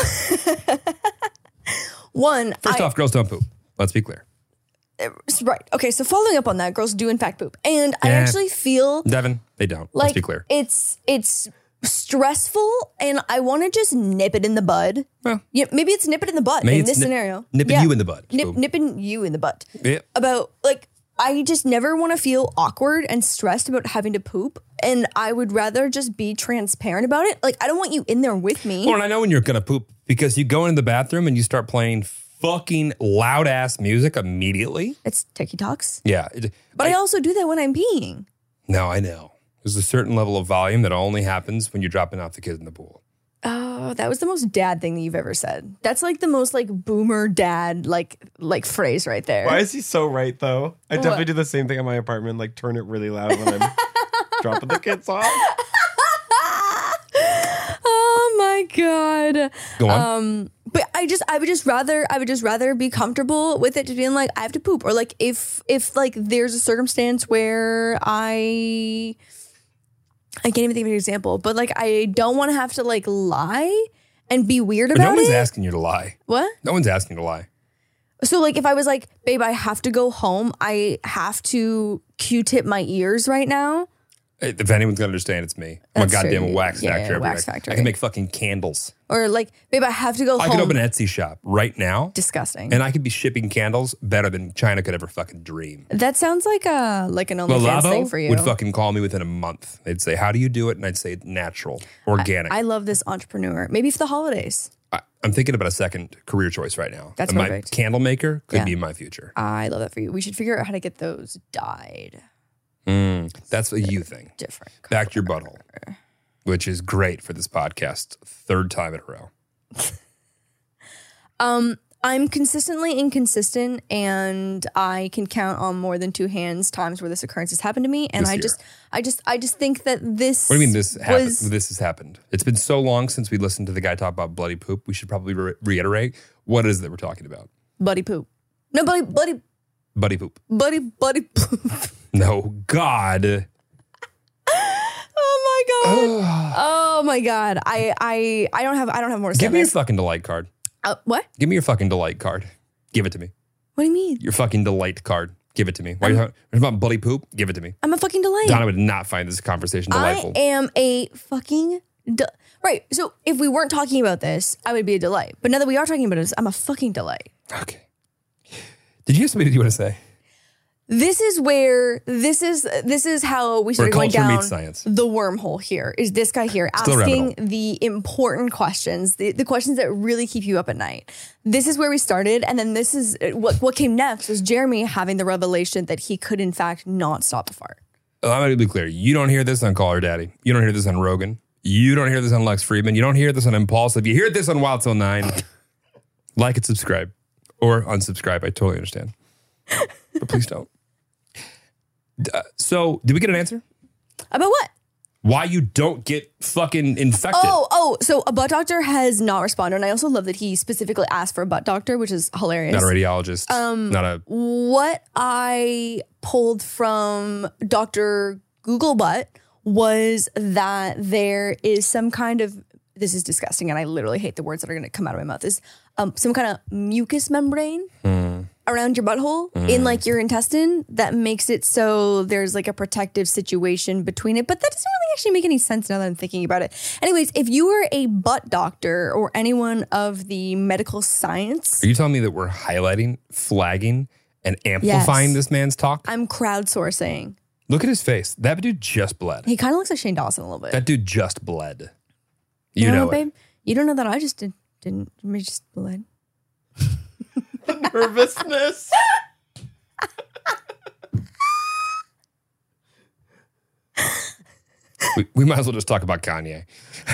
one, First I, off, girls don't poop. Let's be clear. right. Okay, so following up on that, girls do in fact poop. And I Yeah. actually feel Devin, they don't. like Let's be clear. it's it's stressful and I want to just nip it in the bud. Well, yeah, maybe it's nip it in the butt maybe in it's this nip- scenario. nipping Yeah. you in the butt. Nip, So- nipping you in the butt. Yeah. About like I just never want to feel awkward and stressed about having to poop. And I would rather just be transparent about it. Like I don't want you in there with me. Well, and I know when you're going to poop because you go into the bathroom and you start playing fucking loud ass music immediately. It's TikToks. Yeah. It- But I, also do that when I'm peeing. no, I know. There's a certain level of volume that only happens when you're dropping off the kids in the pool. Oh, that was the most dad thing that you've ever said. That's like the most like boomer dad like like phrase right there. Why is he so right though? I What? definitely do the same thing in my apartment, like turn it really loud when I'm dropping the kids off. Oh my god. Go on. Um, but I just I would just rather I would just rather be comfortable with it just being like I have to poop or like if if like there's a circumstance where I I can't even think of an example, but like I don't want to have to like lie and be weird But about no one's it. asking you to lie. What? No one's asking you to lie. So like if I was like, babe, I have to go home. I have to Q-tip my ears right now. If anyone's gonna understand, it's me. I'm That's a goddamn true. wax Yeah, factory. every wax day. factory. I can make fucking candles. Or like, babe, I have to go I home. could open an Etsy shop right now. Disgusting. And I could be shipping candles better than China could ever fucking dream. That sounds like a like an OnlyFans Lalabo thing for you. would fucking call me within a month. They'd say, "How do you do it?" And I'd say, "Natural, organic." I love this entrepreneur. Maybe for the holidays. I, I'm thinking about a second career choice right now. That's And my perfect. candle maker could Yeah. be my future. I love that for you. We should figure out how to get those dyed. Mm, that's a you thing. Different. Back to your butthole, which is great for this podcast. Third time in a row. Um, I'm consistently inconsistent, and I can count on more than two hands times where this occurrence has happened to me. And This I year. just, I just, I just think that this. What do you mean this happened? was This has happened. It's been so long since we listened to the guy talk about bloody poop. We should probably re- reiterate what it is that we're talking about. buddy poop? No, buddy, buddy, Buddy poop. buddy, buddy poop. No, God. Oh my god! Oh my god! I, I, I don't have, I don't have more to say. Give me your on this. fucking delight card. Uh, what? Give me your fucking delight card. Give it to me. What do you mean? Your fucking delight card. Give it to me. Why are you talking about bloody poop? Give it to me. I'm a fucking delight. Donna would not find this conversation delightful. I am a fucking de- right. So if we weren't talking about this, I would be a delight. But now that we are talking about this, I'm a fucking delight. Okay. Did you have something you want to say? This is where this is this is how we started going culture down meets science. the wormhole here. Is this guy here Still rabbit asking hole. the important questions, the, the questions that really keep you up at night. This is where we started, and then this is what what came next was Jeremy having the revelation that he could in fact not stop a fart. Oh, I'm going to be clear. You don't hear this on Call Her Daddy. You don't hear this on Rogan. You don't hear this on Lex Friedman. You don't hear this on Impulsive. You hear this on Wild Till nine. Like and subscribe. Or unsubscribe. I totally understand. But please don't. Uh, so, did we get an answer? About what? Why you don't get fucking infected? Oh, oh, so a butt doctor has not responded. And I also love that he specifically asked for a butt doctor, which is hilarious. Not a radiologist. Um, not a. What I pulled from Doctor Google Butt was that there is some kind of, this is disgusting, and I literally hate the words that are going to come out of my mouth, is um, some kind of mucus membrane Mm. around your butthole Mm. in like your intestine that makes it so there's like a protective situation between it. But that doesn't really actually make any sense now that I'm thinking about it. Anyways, if you were a butt doctor or anyone of the medical science, Are you telling me that we're highlighting, flagging, and amplifying Yes. this man's talk? I'm crowdsourcing. Look at his face. That dude just bled. He kind of looks like Shane Dawson a little bit. That dude just bled. you You know, know, what, it. babe? You don't know that I just did, didn't. I just bled. Nervousness. We, we might as well just talk about Kanye.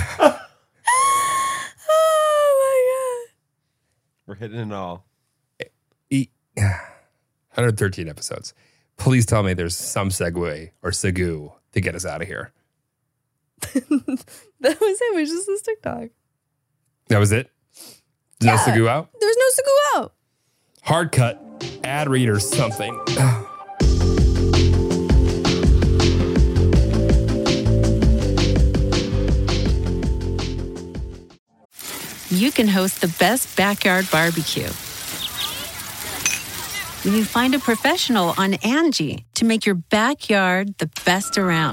Oh We're hitting it all. E- one hundred thirteen episodes. Please tell me there's some segue or segue to get us out of here. my god. That was it. It was just this TikTok. That was it? No Yeah. segue out? There's no Sugu out. Hard cut, ad read or something. You can host the best backyard barbecue when you find a professional on Angie to make your backyard the best around.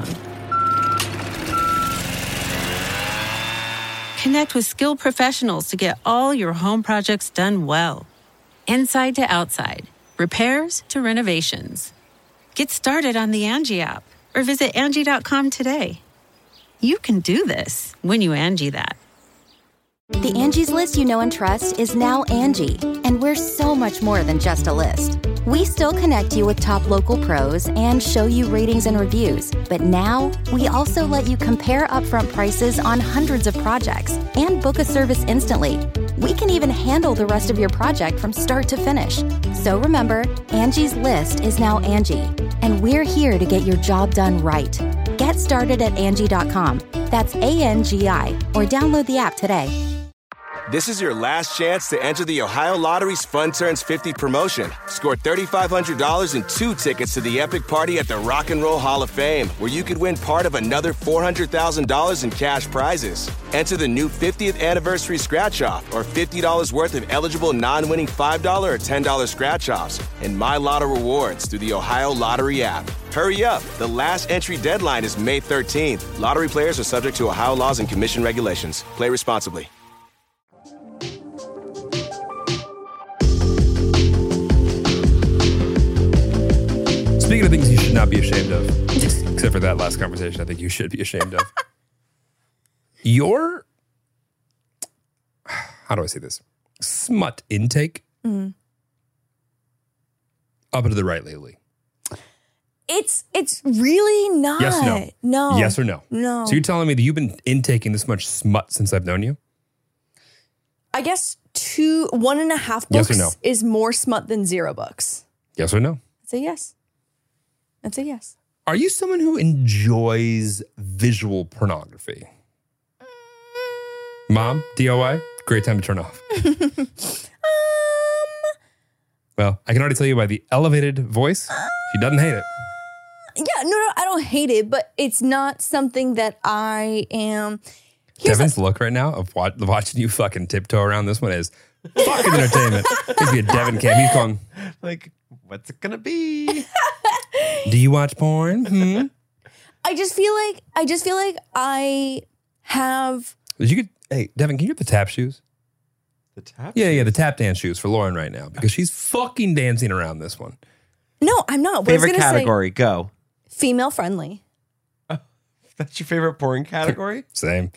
Connect with skilled professionals to get all your home projects done well. Inside to outside, repairs to renovations. Get started on the Angie app or visit Angie dot com today. You can do this when you Angie that. The Angie's List you know and trust is now Angie, and we're so much more than just a list. We still connect you with top local pros and show you ratings and reviews, but now we also let you compare upfront prices on hundreds of projects and book a service instantly. We can even handle the rest of your project from start to finish. So remember, Angie's List is now Angie, and we're here to get your job done right. Get started at Angie dot com. That's A N G I, or download the app today. This is your last chance to enter the Ohio Lottery's Fun Turns fifty promotion. Score three thousand five hundred dollars and two tickets to the epic party at the Rock and Roll Hall of Fame, where you could win part of another four hundred thousand dollars in cash prizes. Enter the new fiftieth anniversary scratch-off or fifty dollars worth of eligible non-winning five dollars or ten dollars scratch-offs and My Lotto rewards through the Ohio Lottery app. Hurry up. The last entry deadline is May thirteenth. Lottery players are subject to Ohio laws and commission regulations. Play responsibly. Speaking of things you should not be ashamed of, except for that last conversation, I think you should be ashamed of. Your, how do I say this? Smut intake Mm. up and to the right lately. It's it's really not. Yes or no? No. Yes or no? No. So you're telling me that you've been intaking this much smut since I've known you? I guess two, one and a half Yes books or no? is more smut than zero books. Yes or no? I'd say yes. I'd say yes. Are you someone who enjoys visual pornography? Mom, D O I, great time to turn off. um, Well, I can already tell you by the elevated voice, she doesn't hate it. Yeah, no, no, I don't hate it, but it's not something that I am. Here's Devin's look right now of watch, watching you fucking tiptoe around this one is fucking entertainment. It'd be a Devin cam. He's going, like, what's it gonna be? do you watch porn? Hmm? I just feel like I just feel like I have. You could, hey, Devin, can you get the tap shoes? The tap? Yeah, yeah, the tap dance shoes for Lauren right now because she's fucking dancing around this one. No, I'm not. What I was Favorite gonna category, go. Say, female friendly. That's your favorite porn category? Same.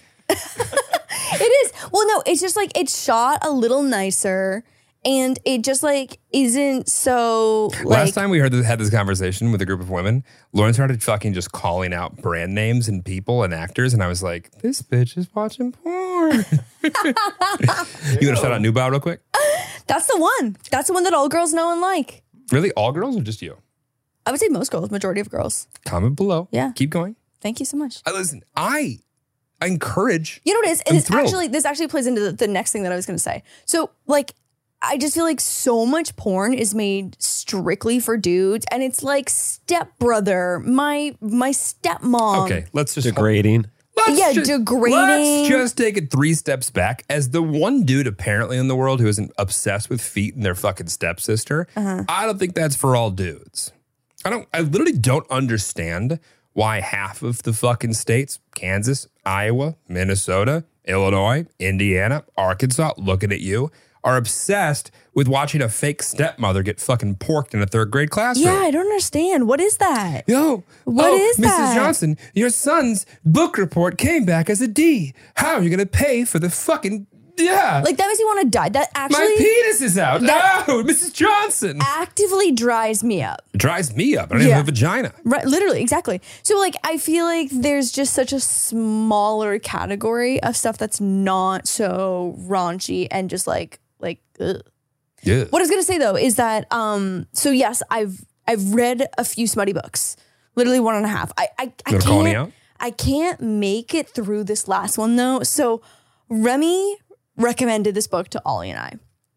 It is. Well, no, it's just like it's shot a little nicer and it just like isn't so like. Last time we heard this, had this conversation with a group of women, Lauren started fucking just calling out brand names and people and actors, and I was like, this bitch is watching porn. You want to shout out Nubile real quick? That's the one. That's the one that all girls know and like. Really? All girls or just you? I would say most girls, majority of girls. Comment below. Yeah. Keep going. Thank you so much. I listen, I I encourage. You know what it is? I'm And it's thrilled. actually this actually plays into the, the next thing that I was gonna say. So like I just feel like so much porn is made strictly for dudes, and it's like stepbrother, my my stepmom. Okay, let's just Degrading. Let's Yeah, just, degrading. Let's just take it three steps back. As the one dude apparently in the world who isn't obsessed with feet and their fucking stepsister, Uh-huh. I don't think that's for all dudes. I don't. I literally don't understand why half of the fucking states, Kansas, Iowa, Minnesota, Illinois, Indiana, Arkansas, looking at you, are obsessed with watching a fake stepmother get fucking porked in a third grade classroom. Yeah, I don't understand. What is that? Yo, What oh, is Missus that? Johnson, your son's book report came back as a D. How are you going to pay for the fucking, yeah. Like that makes me want to die. That actually My penis is out. that- Oh, Missus Johnson. actively dries me up. It dries me up. I don't even Yeah. have a vagina. Right, literally, exactly. So like I feel like there's just such a smaller category of stuff that's not so raunchy and just like like ugh. Yeah. What I was gonna say though is that um so yes, I've I've read a few smutty books. Literally one and a half. I I, I You wanna call me can't out? I can't make it through this last one though. So Remy recommended this book to Ollie and I.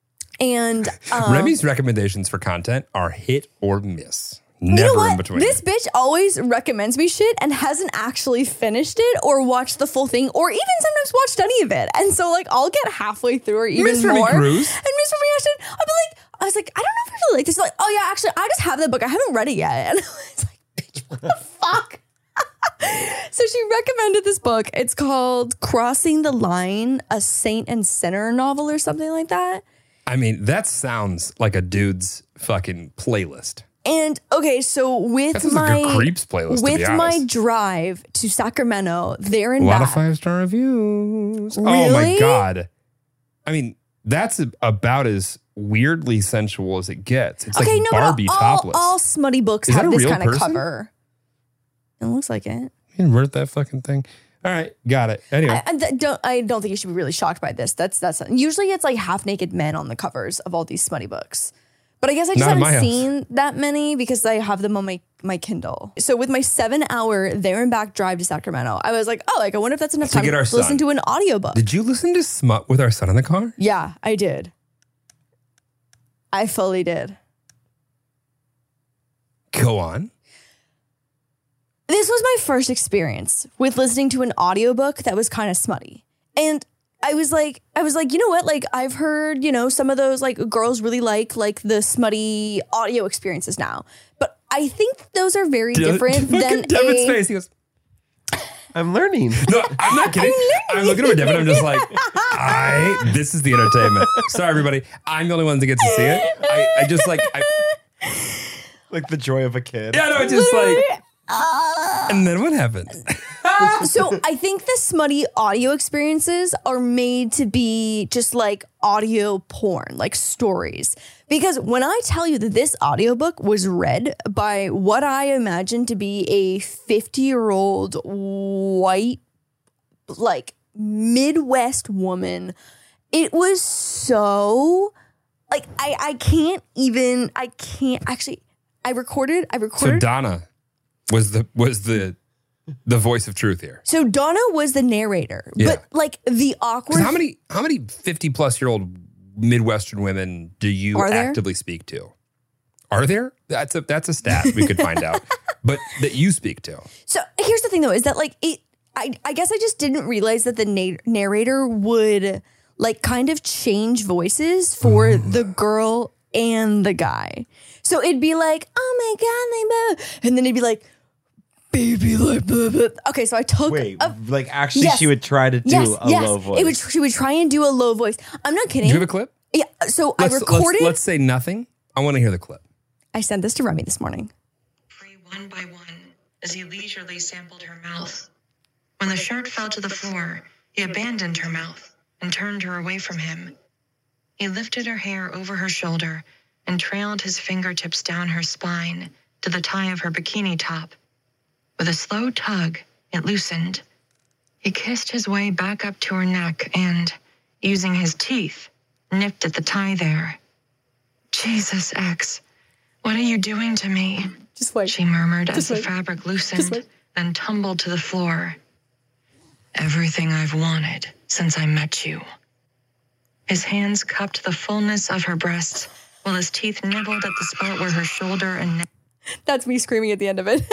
And um, Remy's recommendations for content are hit or miss. you Never know what? in between. This bitch always recommends me shit and hasn't actually finished it or watched the full thing or even sometimes watched any of it. And so like I'll get halfway through or even Miss Remy more. Cruz. And Miss Remy Ashton, I'll be like, I was like, I don't know if I really like this. Like, oh yeah, actually, I just have that book. I haven't read it yet. And I was like, bitch, what the fuck? So she recommended this book. It's called Crossing the Line, a Saint and Sinner novel or something like that. I mean, that sounds like a dude's fucking playlist. And okay, so with That sounds like a my Creeps playlist, to with be my honest. drive to Sacramento, there and A lot back. of five star reviews. Oh my Really? God. I mean, that's a- about as weirdly sensual as it gets. It's okay, like no, Barbie but all, topless. all smutty books Is that have a this real kind of person? cover. It looks like it. You wrote that fucking thing. All right, got it. Anyway, I, I th- don't. I don't think you should be really shocked by this. That's that's usually it's like half naked men on the covers of all these smutty books. But I guess I just Not in my haven't house. seen that many because I have them on my my Kindle. So with my seven hour there and back drive to Sacramento, I was like, oh, like I wonder if that's enough To time get to our listen son. to an audiobook. Did you listen to Smut with our son in the car? Yeah, I did. I fully did. Go on. This was my first experience with listening to an audiobook that was kind of smutty. And I was like, I was like, you know what? Like I've heard, you know, some of those like girls really like like the smutty audio experiences now. But I think those are very different than Devin's a, face. He goes, I'm learning. No, I'm not kidding. I'm, I'm looking over Devin. I'm just like, I. This is the entertainment. Sorry, everybody. I'm the only one that gets to see it. I, I just like, I, Like the joy of a kid. yeah, no, it's just like. And then what happened? So I think the smutty audio experiences are made to be just like audio porn, like stories. Because when I tell you that this audiobook was read by what I imagine to be a fifty-year-old white, like Midwest woman, it was so like I I can't even I can't actually I recorded I So recorded Donna was the was the the voice of truth here. So Donna was the narrator, Yeah. but like the 'Cause awkward. How many how many fifty plus year old Midwestern women do you Are there? actively speak to? Are there? That's a that's a stat we could find out. But that you speak to. So here's the thing, though, is that like it. I I guess I just didn't realize that the na- narrator would like kind of change voices for the girl and the guy. So it'd be like, oh my god, they both, and then it'd be like, baby, like blah, blah. Okay, so I took. Wait, a- like actually Yes. she would try to do yes, a yes. low voice. It would. She would try and do a low voice. I'm not kidding. Do you have a clip? Yeah. So Let's, I recorded. Let's, let's say nothing. I want to hear the clip. I sent this to Remy this morning. One by one, as he leisurely sampled her mouth. When the shirt fell to the floor, he abandoned her mouth and turned her away from him. He lifted her hair over her shoulder and trailed his fingertips down her spine to the tie of her bikini top. With a slow tug, it loosened. He kissed his way back up to her neck and, using his teeth, nipped at the tie there. Jesus, X, what are you doing to me? Just wait. She murmured as Just the wait. fabric Just loosened, wait. then tumbled to the floor. Everything I've wanted since I met you. His hands cupped the fullness of her breasts while his teeth nibbled at the spot where her shoulder and neck. That's me screaming at the end of it. Do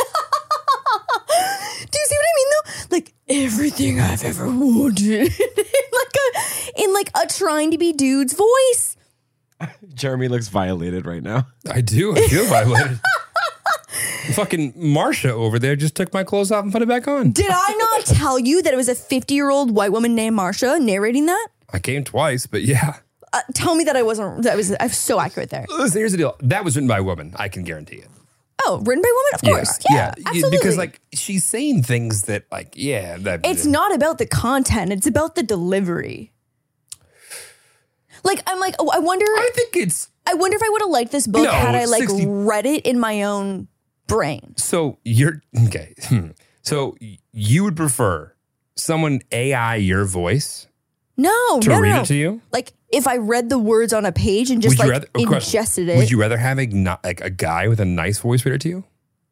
you see what I mean, though? Like everything I've ever wanted, like a in like a trying to be dude's voice. Jeremy looks violated right now. I do. I feel violated. Fucking Marsha over there just took my clothes off and put it back on. Did I not tell you that it was a fifty-year-old white woman named Marsha narrating that? I came twice, but yeah. Uh, tell me that I wasn't. That was. I'm so accurate there. Listen, here's the deal. That was written by a woman. I can guarantee it. Oh, written by women, of course. Yeah, absolutely. Because like she's saying things that like yeah. That, It's not about the content. It's about the delivery. Like I'm like, oh, I wonder. I think it's. I wonder if I would have liked this book No, had I like sixty read it in my own brain. So you're okay. Hmm. So you would prefer someone A I your voice No, to no, read no. it to you? Like if I read the words on a page and just Would you like rather- oh, question. ingested it. Would you rather have a not like a guy with a nice voice read it to you?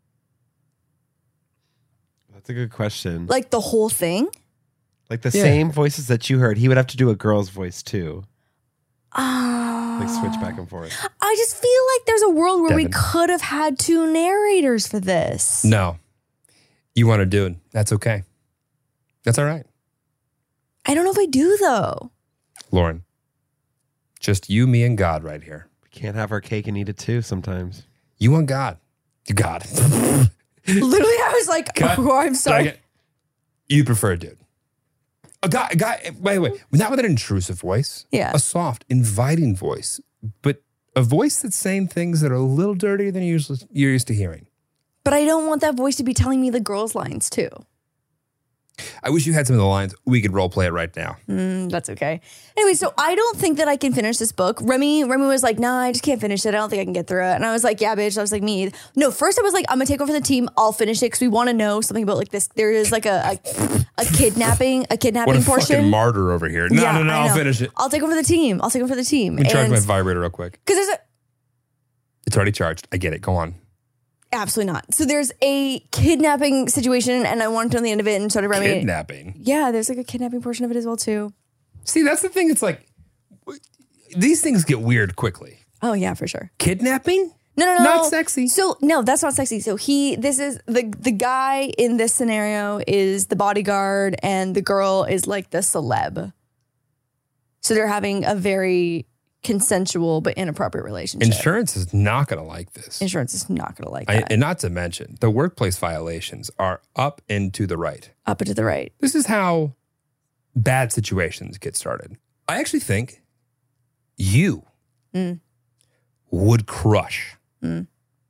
That's a good question. like the whole thing? Like the Yeah. same voices that you heard, he would have to do a girl's voice too. Oh. Like switch back and forth. I just feel like there's a world where we Devin. could have had two narrators for this. No. You want to do it. That's okay. That's all right. I don't know if I do though. Lauren. Just you, me, and God right here. We can't have our cake and eat it too sometimes. You want God. You God. Literally, I was like, Cut. oh, I'm sorry. Second. You prefer a dude. A guy, a guy, wait, wait, not with an intrusive voice. Yeah. A soft, inviting voice, but a voice that's saying things that are a little dirtier than you're used, you're used to hearing. But I don't want that voice to be telling me the girls' lines too. I wish you had some of the lines. We could role play it right now. Mm, that's okay. Anyway, so I don't think that I can finish this book. Remy, Remy was like, nah, I just can't finish it. I don't think I can get through it. And I was like, yeah, bitch. I was like, me either. No, first I was like, I'm gonna take over the team. I'll finish it because we want to know something about like this. There is like a a, a kidnapping, a kidnapping What a portion. fucking martyr over here. No, Yeah, no, no, I I'll know. finish it. I'll take over the team. I'll take over the team. Let me charge And- my vibrator real quick. Because there's a It's already charged. I get it. Go on. Absolutely not. So there's a kidnapping situation, and I wanted to know the end of it and started writing. Kidnapping. Yeah, there's like a kidnapping portion of it as well too. See, that's the thing. It's like these things get weird quickly. Oh yeah, for sure. Kidnapping? No, no, no, Not no. sexy. So no, that's not sexy. So he, this is the the guy in this scenario is the bodyguard, and the girl is like the celeb. So they're having a very consensual but inappropriate relationship. Insurance is not going to like this. Insurance is not going to like I, that. and not to mention, the workplace violations are up and to the right. Up and to the right. This is how bad situations get started. I actually think you Mm. would crush. Mm.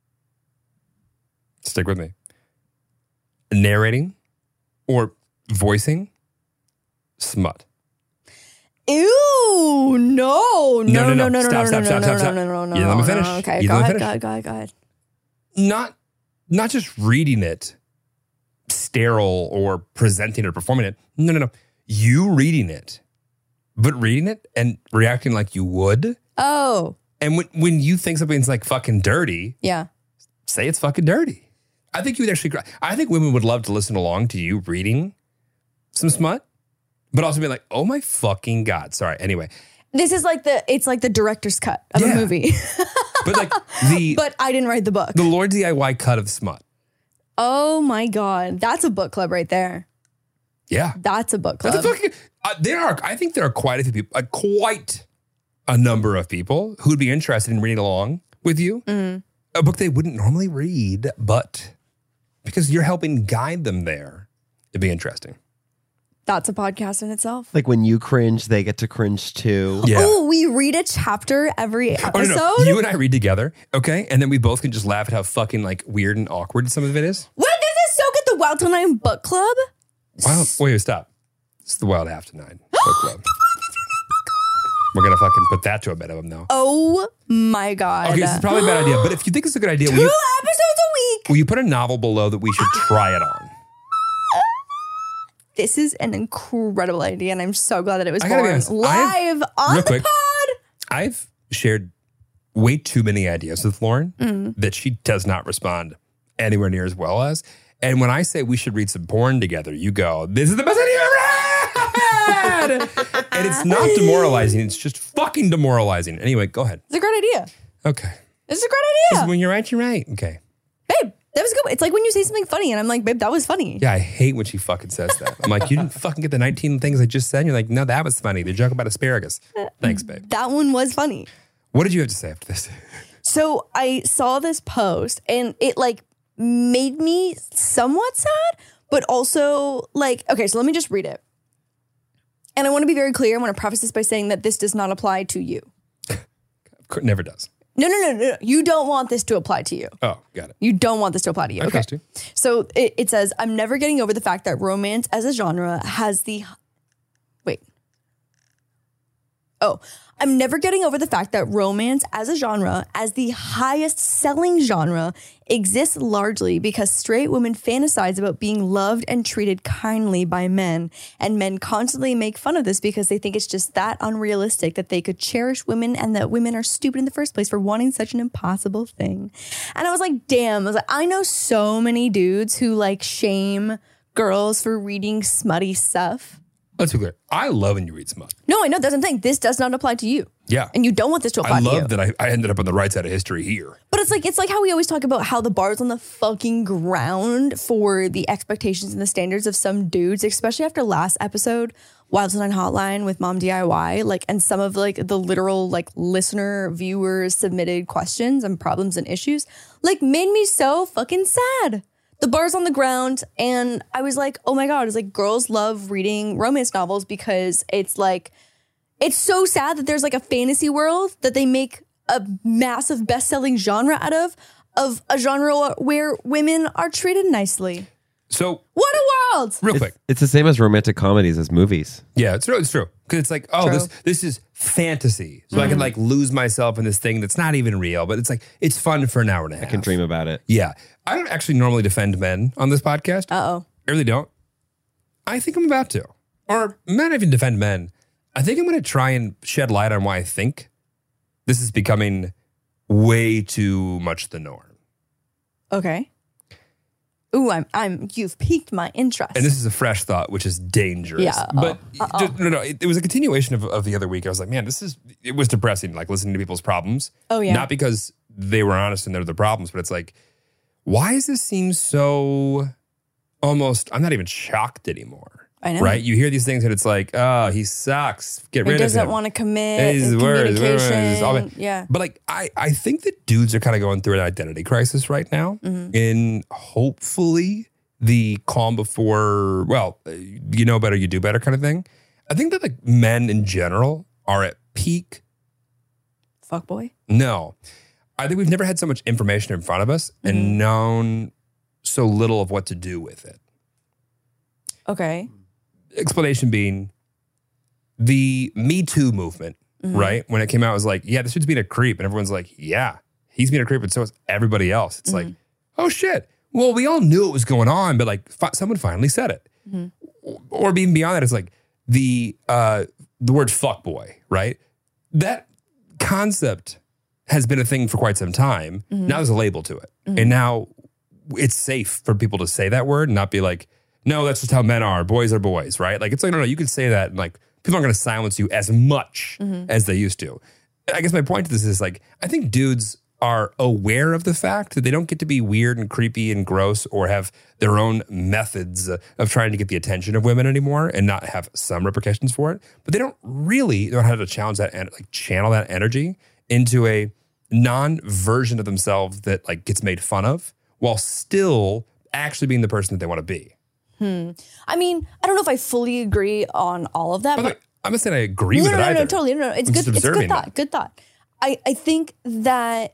Stick with me. Narrating or voicing smut. Ew, no, no, no, no, no, no, Stop, no, stop, no, stop, no, stop, no, stop. no, no, no, You let me no, finish. no, Okay, You go let me ahead, finish. go ahead, go ahead, go ahead. Not, not just reading it sterile or presenting or performing it. No, no, no. You reading it, but reading it and reacting like you would. Oh, And when, when you think something's like fucking dirty, yeah. say it's fucking dirty. I think you would actually, I think women would love to listen along to you reading some smut, but also be like, oh my fucking God. Sorry. Anyway. This is like the, it's like the director's cut of Yeah. a movie. But like the, But I didn't write the book. the Lord D I Y cut of smut. Oh my God. That's a book club right there. Yeah. That's a book club. That's a fucking, uh, there are, I think there are quite a few people, uh, quite a number of people who would be interested in reading along with you. Mhm. A book they wouldn't normally read, but because you're helping guide them there, it'd be interesting. That's a podcast in itself. Like when you cringe, they get to cringe too. Yeah. Oh, we read a chapter every Oh, episode? no, no. You and I read together, okay? And then we both can just laugh at how fucking like weird and awkward some of it is. What? This is so good. The Wild Till Nine Book Club? Wow. Wait, wait, stop. It's the Wild Half to Nine book club. We're going to fucking put that to a minimum now. Oh my God. Okay, this is probably a bad idea, but if you think it's a good idea, Two will you, episodes a week. will you put a novel below that we should try it on? This is an incredible idea, and I'm so glad that it was I gotta be born honest, live on real the quick, pod. I've shared way too many ideas with Lauren Mm. that she does not respond anywhere near as well as. And when I say we should read some porn together, you go, this is the best idea I've ever had. And it's not demoralizing. It's just fucking demoralizing. Anyway, go ahead. It's a great idea. Okay. It's a great This is idea. when you're right, you're right. Okay. Babe, that was good. It's like when you say something funny, and I'm like, babe, that was funny. Yeah, I hate when she fucking says that. I'm like, you didn't fucking get the nineteen things I just said? And you're like, no, that was funny. The joke about asparagus. Thanks, babe. That one was funny. What did you have to say after this? So I saw this post, and it like made me somewhat sad, but also like, okay, so let me just read it. And I want to be very clear. I want to preface this by saying that this does not apply to you. Never does. No, no, no, no, no. You don't want this to apply to you. Oh, got it. You don't want this to apply to you. I Okay. trust you. So it, it says, I'm never getting over the fact that romance as a genre has the. Wait. Oh, I'm never getting over the fact that romance as a genre, as the highest selling genre, exists largely because straight women fantasize about being loved and treated kindly by men. And men constantly make fun of this because they think it's just that unrealistic that they could cherish women and that women are stupid in the first place for wanting such an impossible thing. And I was like, damn, I was like, I know so many dudes who like shame girls for reading smutty stuff. Let's be clear. I love when you read smut. No, I know. That's what I'm saying. This does not apply to you. Yeah. And you don't want this to apply I to you. love that I, I ended up on the right side of history here. But it's like it's like how we always talk about how the bar's on the fucking ground for the expectations and the standards of some dudes, especially after last episode, Wild Till Nine Hotline with Mom D I Y, like, and some of like the literal like listener viewers submitted questions and problems and issues, like made me so fucking sad. The bar's on the ground, and I was like, oh my God, it's like girls love reading romance novels because it's like, it's so sad that there's like a fantasy world that they make a massive best-selling genre out of, of a genre where women are treated nicely. So What a world! real quick. It's the same as romantic comedies as movies. Yeah, it's true. It's true. Because it's like, oh, True. this this is fantasy. So I can like lose myself in this thing that's not even real, but it's like, it's fun for an hour and a half. I can dream about it. Yeah. I don't actually normally defend men on this podcast. Uh-oh. I really don't. I think I'm about to. Or not even defend men. I think I'm going to try and shed light on why I think this is becoming way too much the norm. Okay. Ooh, I'm I'm you've piqued my interest. And this is a fresh thought, which is dangerous. Yeah. But Uh-oh. just, no, no, it, it was a continuation of, of the other week. I was like, man, this is, it was depressing, like listening to people's problems. Oh, yeah. Not because they were honest and they're the problems, but it's like, why does this seem so almost, I'm not even shocked anymore. I know. Right? You hear these things and it's like, oh, he sucks. Get He rid of him. doesn't want to commit. He's and worse, worse, communication. all that. Yeah. But like, I, I think that dudes are kind of going through an identity crisis right now. Mhm. And hopefully the calm before, well, you know better, you do better kind of thing. I think that like men in general are at peak. Fuck boy. No. I think we've never had so much information in front of us and known so little of what to do with it. Okay. Explanation being the Me Too movement, Mhm. right? When it came out, it was like, yeah, this dude's being a creep. And everyone's like, yeah, he's being a creep, but so is everybody else. It's like, oh shit. Well, we all knew it was going on, but like fi- someone finally said it. Mhm. Or even beyond that, it's like the uh, the word fuckboy, right? That concept has been a thing for quite some time. Mhm. Now there's a label to it. Mhm. And now it's safe for people to say that word and not be like, no, that's just how men are. Boys are boys, right? Like, it's like, no, no, you can say that and like, people aren't going to silence you as much Mhm. as they used to. I guess my point to this is like, I think dudes are aware of the fact that they don't get to be weird and creepy and gross or have their own methods uh, of trying to get the attention of women anymore and not have some repercussions for it. But they don't really know how to challenge that and like channel that energy into a non-version of themselves that like gets made fun of while still actually being the person that they want to be. Hmm. I mean, I don't know if I fully agree on all of that. By the but way, I'm not saying I agree no, with no, it no, either. no, totally. No, no. It's I'm good. just It's good observing thought. it. Good thought. I, I think that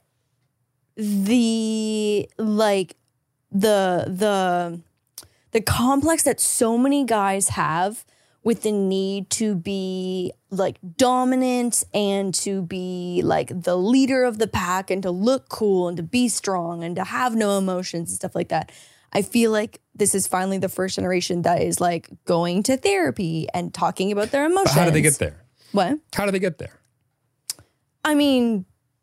the like the the the complex that so many guys have with the need to be like dominant and to be like the leader of the pack and to look cool and to be strong and to have no emotions and stuff like that. I feel like this is finally the first generation that is like going to therapy and talking about their But emotions. how do they get there? What? How do they get there? I mean,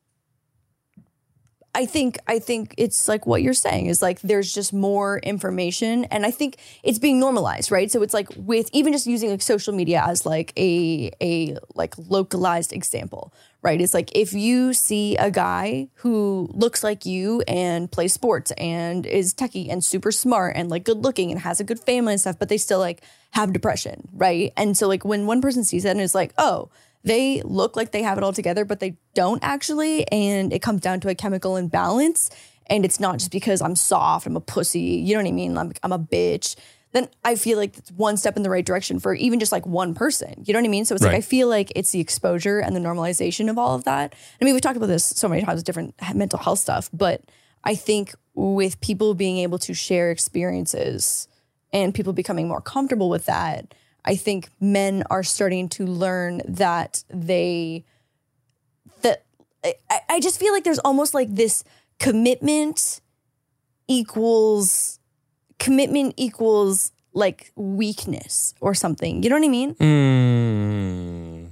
I think I think it's like what you're saying is like there's just more information and I think it's being normalized, right? So it's like with even just using like social media as like a a like localized example, right? It's like if you see a guy who looks like you and plays sports and is techie and super smart and like good looking and has a good family and stuff, but they still like have depression, right? And so like when one person sees that and is like, oh, they look like they have it all together, but they don't actually. And it comes down to a chemical imbalance. And it's not just because I'm soft, I'm a pussy, you know what I mean? I'm, I'm a bitch. Then I feel like it's one step in the right direction for even just like one person. You know what I mean? So it's Right. like, I feel like it's the exposure and the normalization of all of that. I mean, we've talked about this so many times with different mental health stuff, but I think with people being able to share experiences and people becoming more comfortable with that, I think men are starting to learn that they, that I, I just feel like there's almost like this commitment equals, commitment equals like weakness or something. You know what I mean? Mm.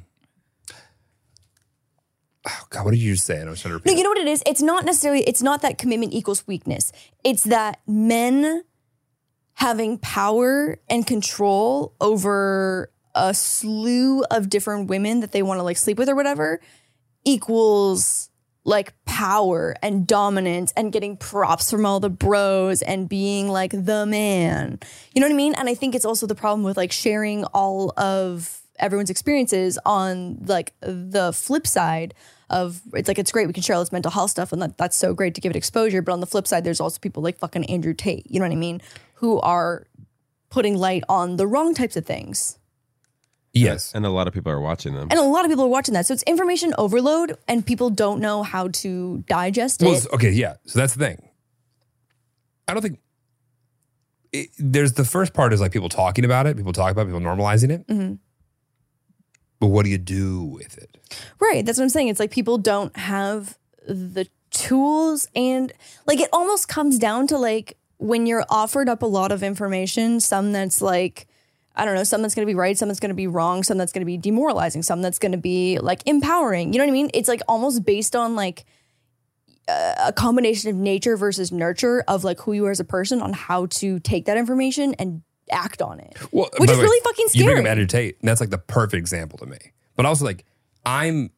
Oh God, what did you just say? I was trying to repeat. No, you know what it is? It's not necessarily, it's not that commitment equals weakness. It's that men having power and control over a slew of different women that they want to like sleep with or whatever equals like power and dominance and getting props from all the bros and being like the man. You know what I mean? And I think it's also the problem with like sharing all of everyone's experiences on like the flip side of it's like it's great we can share all this mental health stuff and that, that's so great to give it exposure, but on the flip side there's also people like fucking Andrew Tate, you know what I mean, who are putting light on the wrong types of things. Yes. And a lot of people are watching them. And a lot of people are watching that. So it's information overload and people don't know how to digest Well, it. it's- okay, yeah. So that's the thing. I don't think it, there's the first part is like people talking about it, people talk about it, people normalizing it. Mhm. But what do you do with it? Right. That's what I'm saying. It's like people don't have the tools and like it almost comes down to like when you're offered up a lot of information, some that's like, I don't know, some that's going to be right, some that's going to be wrong, some that's going to be demoralizing, some that's going to be like empowering. You know what I mean? It's like almost based on like a, a combination of nature versus nurture of like who you are as a person on how to take that information and act on it, Well, which by is the way, really fucking You bring scary. up Andrew Tate, and that's like the perfect example to me. But also, like, I'm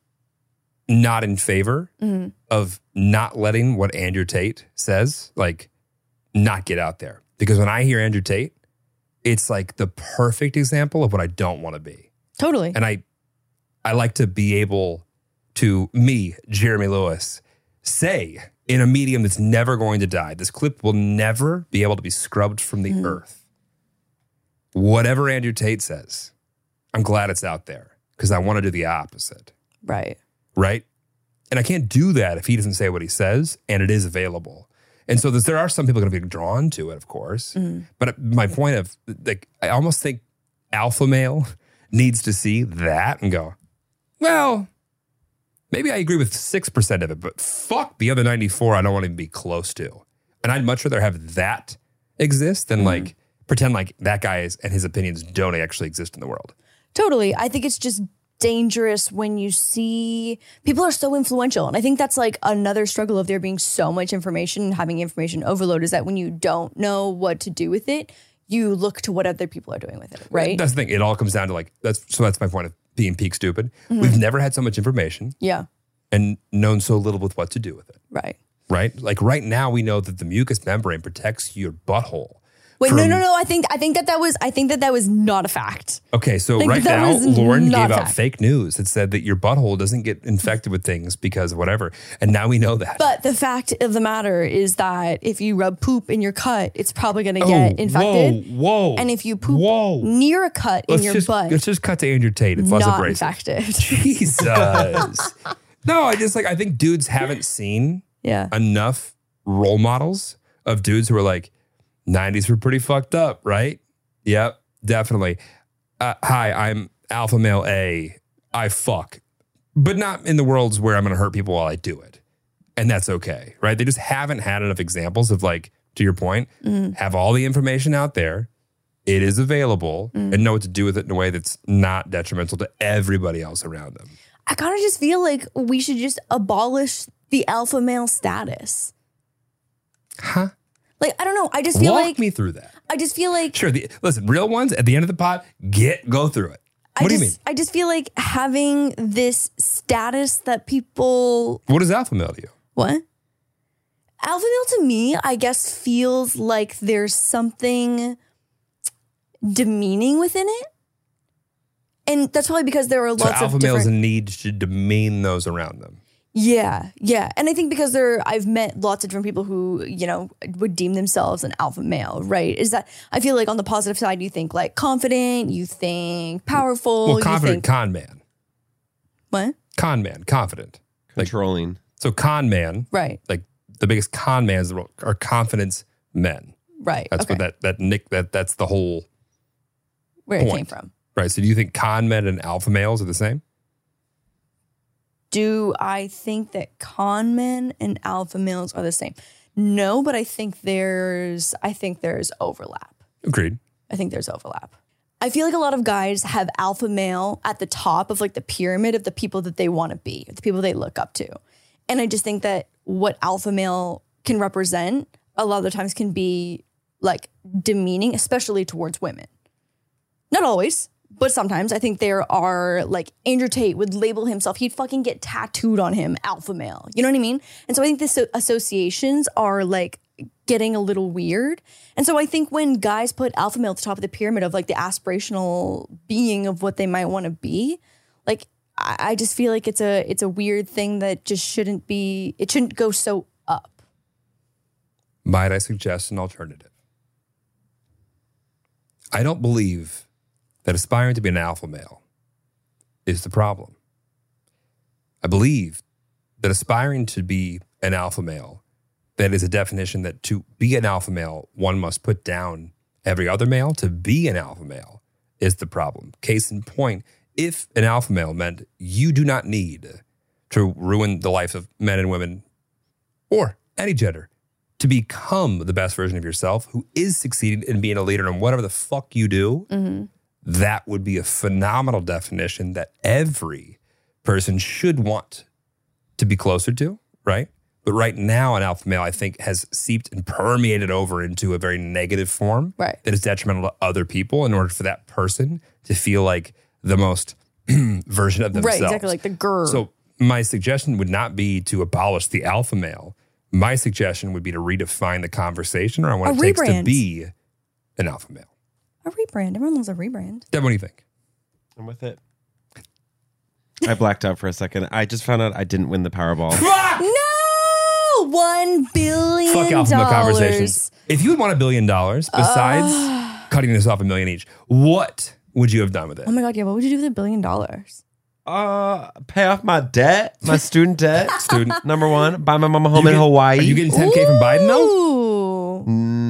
not in favor Mhm. of not letting what Andrew Tate says, like, not get out there. Because when I hear Andrew Tate, it's like the perfect example of what I don't want to be. Totally. And I, I like to be able to, me, Jeremy Lewis, say in a medium that's never going to die, this clip will never be able to be scrubbed from the Mhm. earth. Whatever Andrew Tate says, I'm glad it's out there because I want to do the opposite. Right. Right? And I can't do that if he doesn't say what he says and it is available. And so there's- there are some people going to be drawn to it, of course. Mhm. But my point of, like, I almost think alpha male needs to see that and go, well, maybe I agree with six percent of it, but fuck the other ninety-four I don't want to be close to. And I'd much rather have that exist than like pretend like that guy is, and his opinions don't actually exist in the world. Totally. I think it's just dangerous when you see people are so influential. And I think that's like another struggle of there being so much information and having information overload is that when you don't know what to do with it, you look to what other people are doing with it, right? That's the thing. It all comes down to like, that's so that's my point of being peak stupid. Mhm. We've never had so much information Yeah. and known so little with what to do with it. Right. Right? Like right now we know that the mucous membrane protects your butthole. Wait, no, from- no, no. I think I think that that was I think that that was not a fact. Okay, so Like, right that now, was Lauren not gave a out fact. fake news that said that your butthole doesn't get infected with things because of whatever. And now we know that. But the fact of the matter is that if you rub poop in your cut, it's probably going to Oh, get infected. Whoa, whoa. And if you poop Whoa. near a cut in let's your just, butt, let's just cut to Andrew Tate. It's less not abrasive. infected. Jesus. No, I just like, I think dudes haven't seen Yeah. enough role models of dudes who are like, nineties were pretty fucked up, right? Yep, definitely. Uh, hi, I'm alpha male A. I fuck, but not in the worlds where I'm going to hurt people while I do it. And that's okay, right? They just haven't had enough examples of like, to your point, Mhm. have all the information out there. It is available Mm. and know what to do with it in a way that's not detrimental to everybody else around them. I kind of just feel like we should just abolish the alpha male status. Huh? Like, I don't know. I just feel Walk like me through that. I just feel like Sure. The, listen, real ones at the end of the pot, get go through it. I What do just, you mean? I just feel like having this status that people What is alpha male to you? what? Alpha male to me, I guess, feels like there's something demeaning within it. And that's probably because there are So lots alpha of males different... need to demean those around them. Yeah, yeah. And I think because there, I've met lots of different people who, you know, would deem themselves an alpha male, right? Is that, I feel like on the positive side, you think like confident, you think powerful. Well, you confident think, con man. What? Con man, confident. Controlling. Like, so con man, Right, like the biggest con mans in the world are confidence men. right. That's okay. what that, that Nick, that that's the whole Where it came point. from. Right. So do you think con men and alpha males are the same? Do I think that con men and alpha males are the same? No, but I think there's I think there's overlap. Agreed. I think there's overlap. I feel like a lot of guys have alpha male at the top of like the pyramid of the people that they want to be, the people they look up to. And I just think that what alpha male can represent a lot of the times can be like demeaning, especially towards women. Not always, but sometimes I think there are like Andrew Tate would label himself, he'd fucking get tattooed on him, alpha male. You know what I mean? And so I think the so- associations are like getting a little weird. And so I think when guys put alpha male at the top of the pyramid of like the aspirational being of what they might want to be, like I, I just feel like it's a it's a weird thing that just shouldn't be, it shouldn't go so up. Might I suggest an alternative? I don't believe that aspiring to be an alpha male is the problem. I believe that aspiring to be an alpha male, that is a definition that to be an alpha male, one must put down every other male. To be an alpha male is the problem. Case in point, if an alpha male meant you do not need to ruin the life of men and women or any gender to become the best version of yourself who is succeeding in being a leader in whatever the fuck you do, Mm-hmm. that would be a phenomenal definition that every person should want to be closer to, right? But right now, an alpha male, I think, has seeped and permeated over into a very negative form right. that is detrimental to other people in order for that person to feel like the most version of themselves. Right, exactly, like the grr. So my suggestion would not be to abolish the alpha male. My suggestion would be to redefine the conversation around what A it takes to rebrand. be an alpha male. A rebrand. Everyone loves a rebrand. Deb, what do you think? I'm with it. I blacked out for a second. I just found out I didn't win the Powerball. No! One billion Fuck alpha male conversations. If you had won a billion dollars, besides cutting this off a million each, what would you have done with it? Oh my God, yeah. What would you do with a billion dollars? Uh, pay off my debt, my student debt. Student. Number one, buy my mama home You in get- Hawaii. Are you getting ten K from Biden though? Ooh.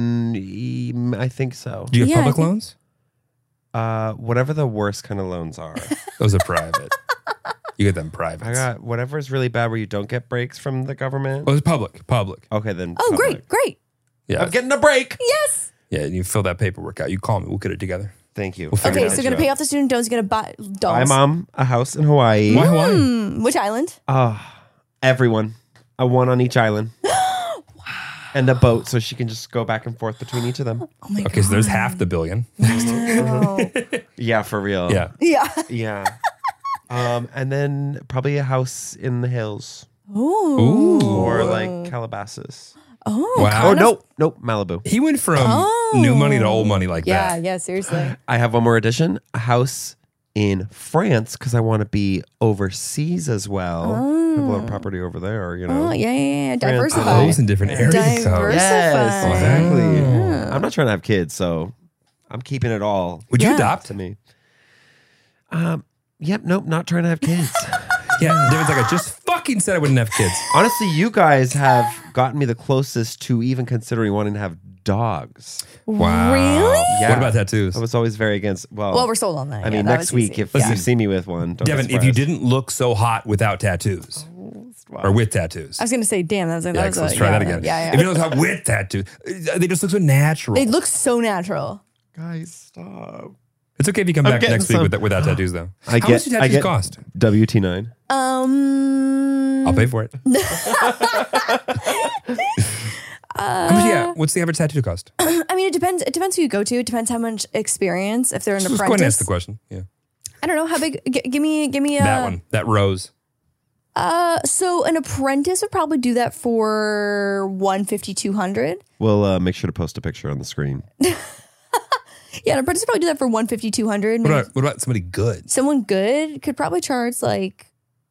Mm, I think so. Do you have Yeah, I public think- loans? Uh, whatever the worst kind of loans are. Those are private. You get them private. I got whatever is really bad where you don't get breaks from the government. Oh, it's public. Public. Okay, then. Oh, public. great, great. Yeah. I'm getting a break. Yes. Yeah, and you fill that paperwork out. You call me. We'll get it together. Thank you. We'll figure Okay, it so out. you're going to pay off the student loans. You're going to buy dolls. Buy mom a house in Hawaii. Why Hawaii? Hmm, which island? Oh, everyone. A one on each island. And a boat so she can just go back and forth between each of them. Oh my Okay, so there's half the billion. Wow. Yeah, for real. Yeah. Yeah. Yeah. Um, and then probably a house in the hills Ooh. or like Calabasas. Oh. Wow. Oh, nope. Nope. Malibu. He went from Oh. new money to old money like Yeah, that. yeah, seriously. I have one more addition a house in France because I want to be overseas as well. I have a lot of property over there, you know. Oh, yeah, yeah, yeah. France. Diversify. Oh, those in different areas. Diversify. Yes, exactly. Yeah. I'm not trying to have kids, so I'm keeping it all. Would you Yeah. adopt? To me. Um. Yep. Nope. Not trying to have kids. Yeah, David's like, I just fucking said I wouldn't have kids. Honestly, you guys have gotten me the closest to even considering wanting to have dogs. Wow. Really? Yeah. What about tattoos? I was always very against. Well, Well, we're sold on that. I Yeah, mean, that next was week easy. if Yeah. you see me with one, don't Devin, be if you surprised. didn't look so hot without tattoos or with tattoos. I was going to say, damn, that was like, Yeah, that was let's a- try yeah, that again. Yeah, yeah. If you don't look hot with tattoos, they just look so natural. It looks so natural. Guys, stop. It's okay if you come I'm back getting next week some- with, without tattoos, though. I How get, much do I tattoos get cost? W T nine. Um, I'll pay for it. How much, yeah, what's the average tattoo cost? I mean, it depends. It depends who you go to. It depends how much experience. If they're an Just go ahead and ask apprentice, the question. Yeah, I don't know how big. G- give me, give me a, that one, that rose. Uh, so an apprentice would probably do that for one fifty, two hundred. We'll uh, make sure to post a picture on the screen. Yeah, an apprentice would probably do that for one fifty, two hundred. What about, what about somebody good? Someone good could probably charge like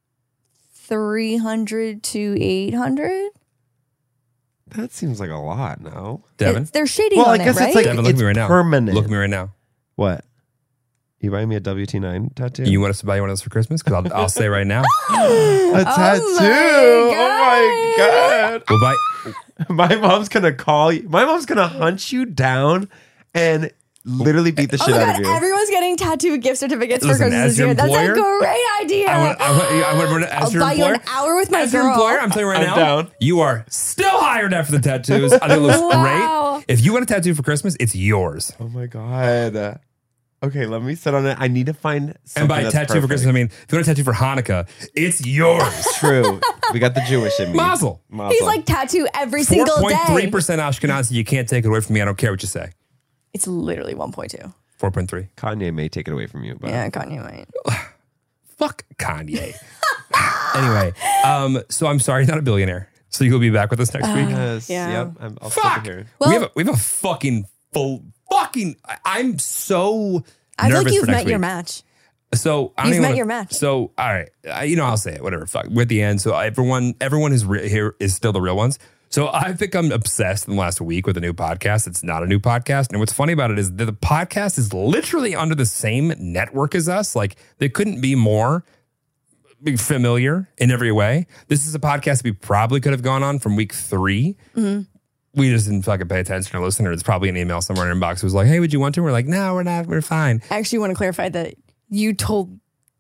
three hundred to eight hundred. That seems like a lot, no? Devin? They're shading Well, on I guess it, right? it's like Devin, look it's at me right now. permanent. Look at me right now. What? You buying me a W T nine tattoo? You want us to buy you one of those for Christmas? Because I'll, I'll say right now. a tattoo? Oh my god! We'll buy. My mom's gonna call you. My mom's gonna hunt you down and literally beat the Oh shit my out God, of you. everyone's getting tattoo gift certificates Listen, for Christmas as this your year. That's a employer, great idea. I want, I want, I want to ask I'll your buy you employer. an hour with my as girl. your employer, I'm telling you right I'm now, down. you are still hired after the tattoos. I think it looks Wow. great. If you want a tattoo for Christmas, it's yours. Oh my god. Okay, let me sit on it. I need to find something And by that's tattoo for perfect. Christmas, I mean, if you want a tattoo for Hanukkah, it's yours. True. We got the Jewish in me. Mazel. Mazel. He's like tattoo every single four point three day. percent Ashkenazi. You can't take it away from me. I don't care what you say. It's literally one point two. four point three. Kanye may take it away from you, but Yeah, Kanye might. Fuck Kanye. Anyway, um, so I'm sorry, not a billionaire. So you'll be back with us next week. yes, Yeah. yep. I'm, I'll Fuck. stick it here. Well- we have a, we have a fucking full fucking. I- I'm so I feel nervous like you've for next met your week. match. So I don't You've even met wanna- your match. So all right, I, you know I'll say it. Whatever. Fuck. We're at the end. So everyone, everyone is re- here is still the real ones. So I've become obsessed in the last week with a new podcast. It's not a new podcast, and what's funny about it is that the podcast is literally under the same network as us. Like they couldn't be more familiar in every way. This is a podcast we probably could have gone on from week three. Mm-hmm. We just didn't fucking pay attention or listen. Or it's probably an email somewhere in our inbox. It was like, "Hey, would you want to?" We're like, "No, we're not. We're fine." I actually want to clarify that you told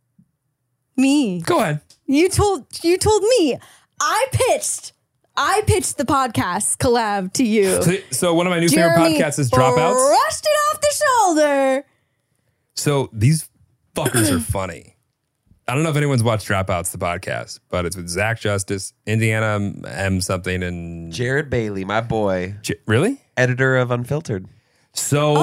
me. Go ahead. You told you told me. I pitched. I pitched the podcast collab to you. So, so one of my new Jeremy favorite podcasts is Dropouts. Brushed it off the shoulder. So these fuckers are funny. I don't know if anyone's watched Dropouts, the podcast, but it's with Zach Justice, Indiana M something, and Jared Bailey, my boy. J- really? Editor of Unfiltered. So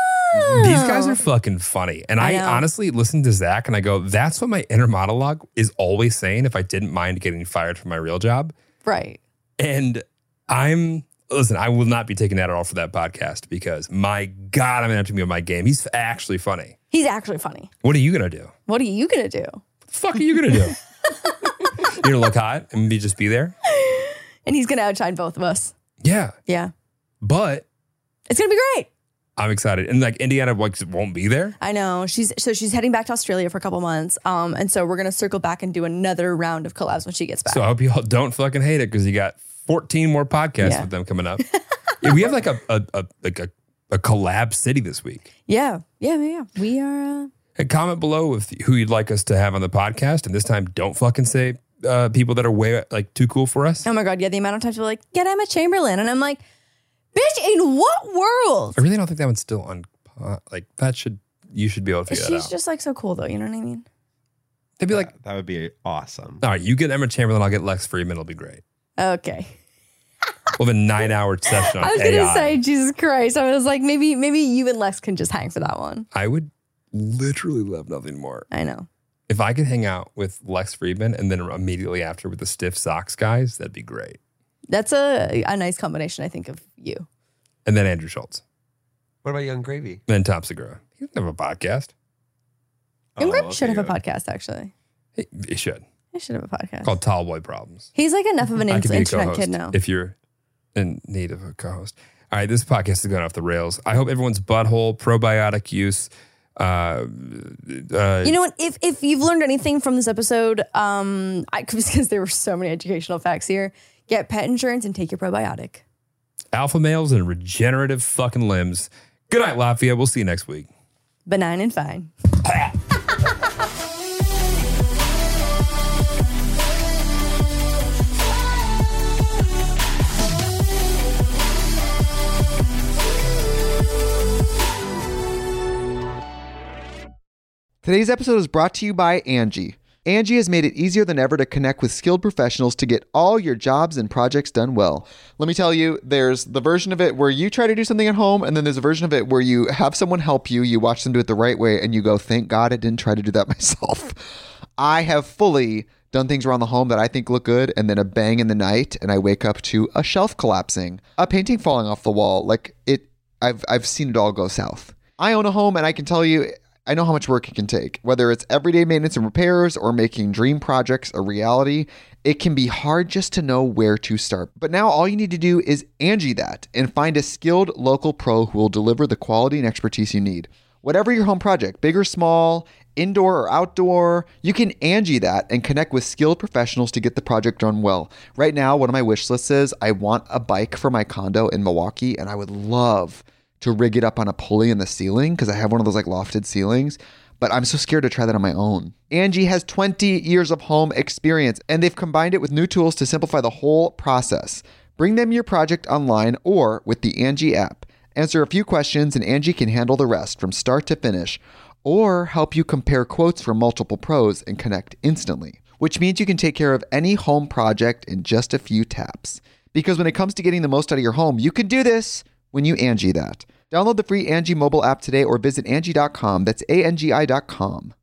Oh. these guys are fucking funny. And I, I know. honestly listen to Zach and I go, that's what my inner monologue is always saying if I didn't mind getting fired from my real job. Right. And I'm, listen, I will not be taking that at all for that podcast because my God, I'm going to have to be on my game. He's actually funny. He's actually funny. What are you going to do? What are you going to do? What the fuck are you going to do? You're going to look hot and be just be there? And he's going to outshine both of us. Yeah. Yeah. But It's going to be great. I'm excited. And like Indiana like, won't be there. I know. She's so she's heading back to Australia for a couple months. Um, and so we're gonna circle back and do another round of collabs when she gets back. So I hope you all don't fucking hate it because you got fourteen more podcasts Yeah. with them coming up. Yeah, we have like a a, a like a a collab city this week. yeah, yeah, yeah, yeah. We are. Uh, Hey, comment below with who you'd like us to have on the podcast. And this time, don't fucking say uh, people that are way like too cool for us. oh my god, yeah. The amount of times we're like, get Emma Chamberlain, and I'm like, bitch, in what world? I really don't think that one's still on. Uh, like that should you should be able to figure that She's out. just like so cool though. You know what I mean? They'd be like, That would be awesome. all right, you get Emma Chamberlain, I'll get Lex Friedman. It'll be great. Okay. We'll have a nine-hour session on I was A I. gonna say, Jesus Christ. I was like, maybe, maybe you and Lex can just hang for that one. I would literally love nothing more. I know. If I could hang out with Lex Friedman and then immediately after with the Stiff Socks guys, that'd be great. That's a a nice combination, I think, of you. And then Andrew Schultz. What about Young Gravy? And then Tom Segura. He doesn't have a podcast. Young Oh, Grip okay, should have a good. podcast, actually. He, he should. He should have a podcast. Called Tall Boy Problems. He's like enough of an I could be a internet co-host kid now. if you're in need of a co-host. All right, this podcast is going off the rails. I hope everyone's butthole, probiotic use. Uh, uh, You know what? If if you've learned anything from this episode, um, I, because there were so many educational facts here, get pet insurance and take your probiotic. alpha males and regenerative fucking limbs. Good night, Latvia. We'll see you next week. Benign and fine. Today's episode is brought to you by Angie. Angie has made it easier than ever to connect with skilled professionals to get all your jobs and projects done well. Let me tell you, there's the version of it where you try to do something at home, and then there's a version of it where you have someone help you, you watch them do it the right way, and you go, thank God I didn't try to do that myself. I have fully done things around the home that I think look good, and then a bang in the night, and I wake up to a shelf collapsing, a painting falling off the wall. Like it, I've I've seen it all go south. I own a home, and I can tell you, I know how much work it can take. Whether it's everyday maintenance and repairs or making dream projects a reality, it can be hard just to know where to start. But now all you need to do is Angie that and find a skilled local pro who will deliver the quality and expertise you need. Whatever your home project, big or small, indoor or outdoor, you can Angie that and connect with skilled professionals to get the project done well. Right now, one of my wish lists is I want a bike for my condo in Milwaukee, and I would love to rig it up on a pulley in the ceiling because I have one of those like lofted ceilings, but I'm so scared to try that on my own. Angie has twenty years of home experience, and they've combined it with new tools to simplify the whole process. Bring them your project online or with the Angie app. Answer a few questions and Angie can handle the rest from start to finish, or help you compare quotes from multiple pros and connect instantly, which means you can take care of any home project in just a few taps. Because when it comes to getting the most out of your home, you can do this when you Angie that. Download the free Angie mobile app today or visit Angie dot com. That's A N G I dot com.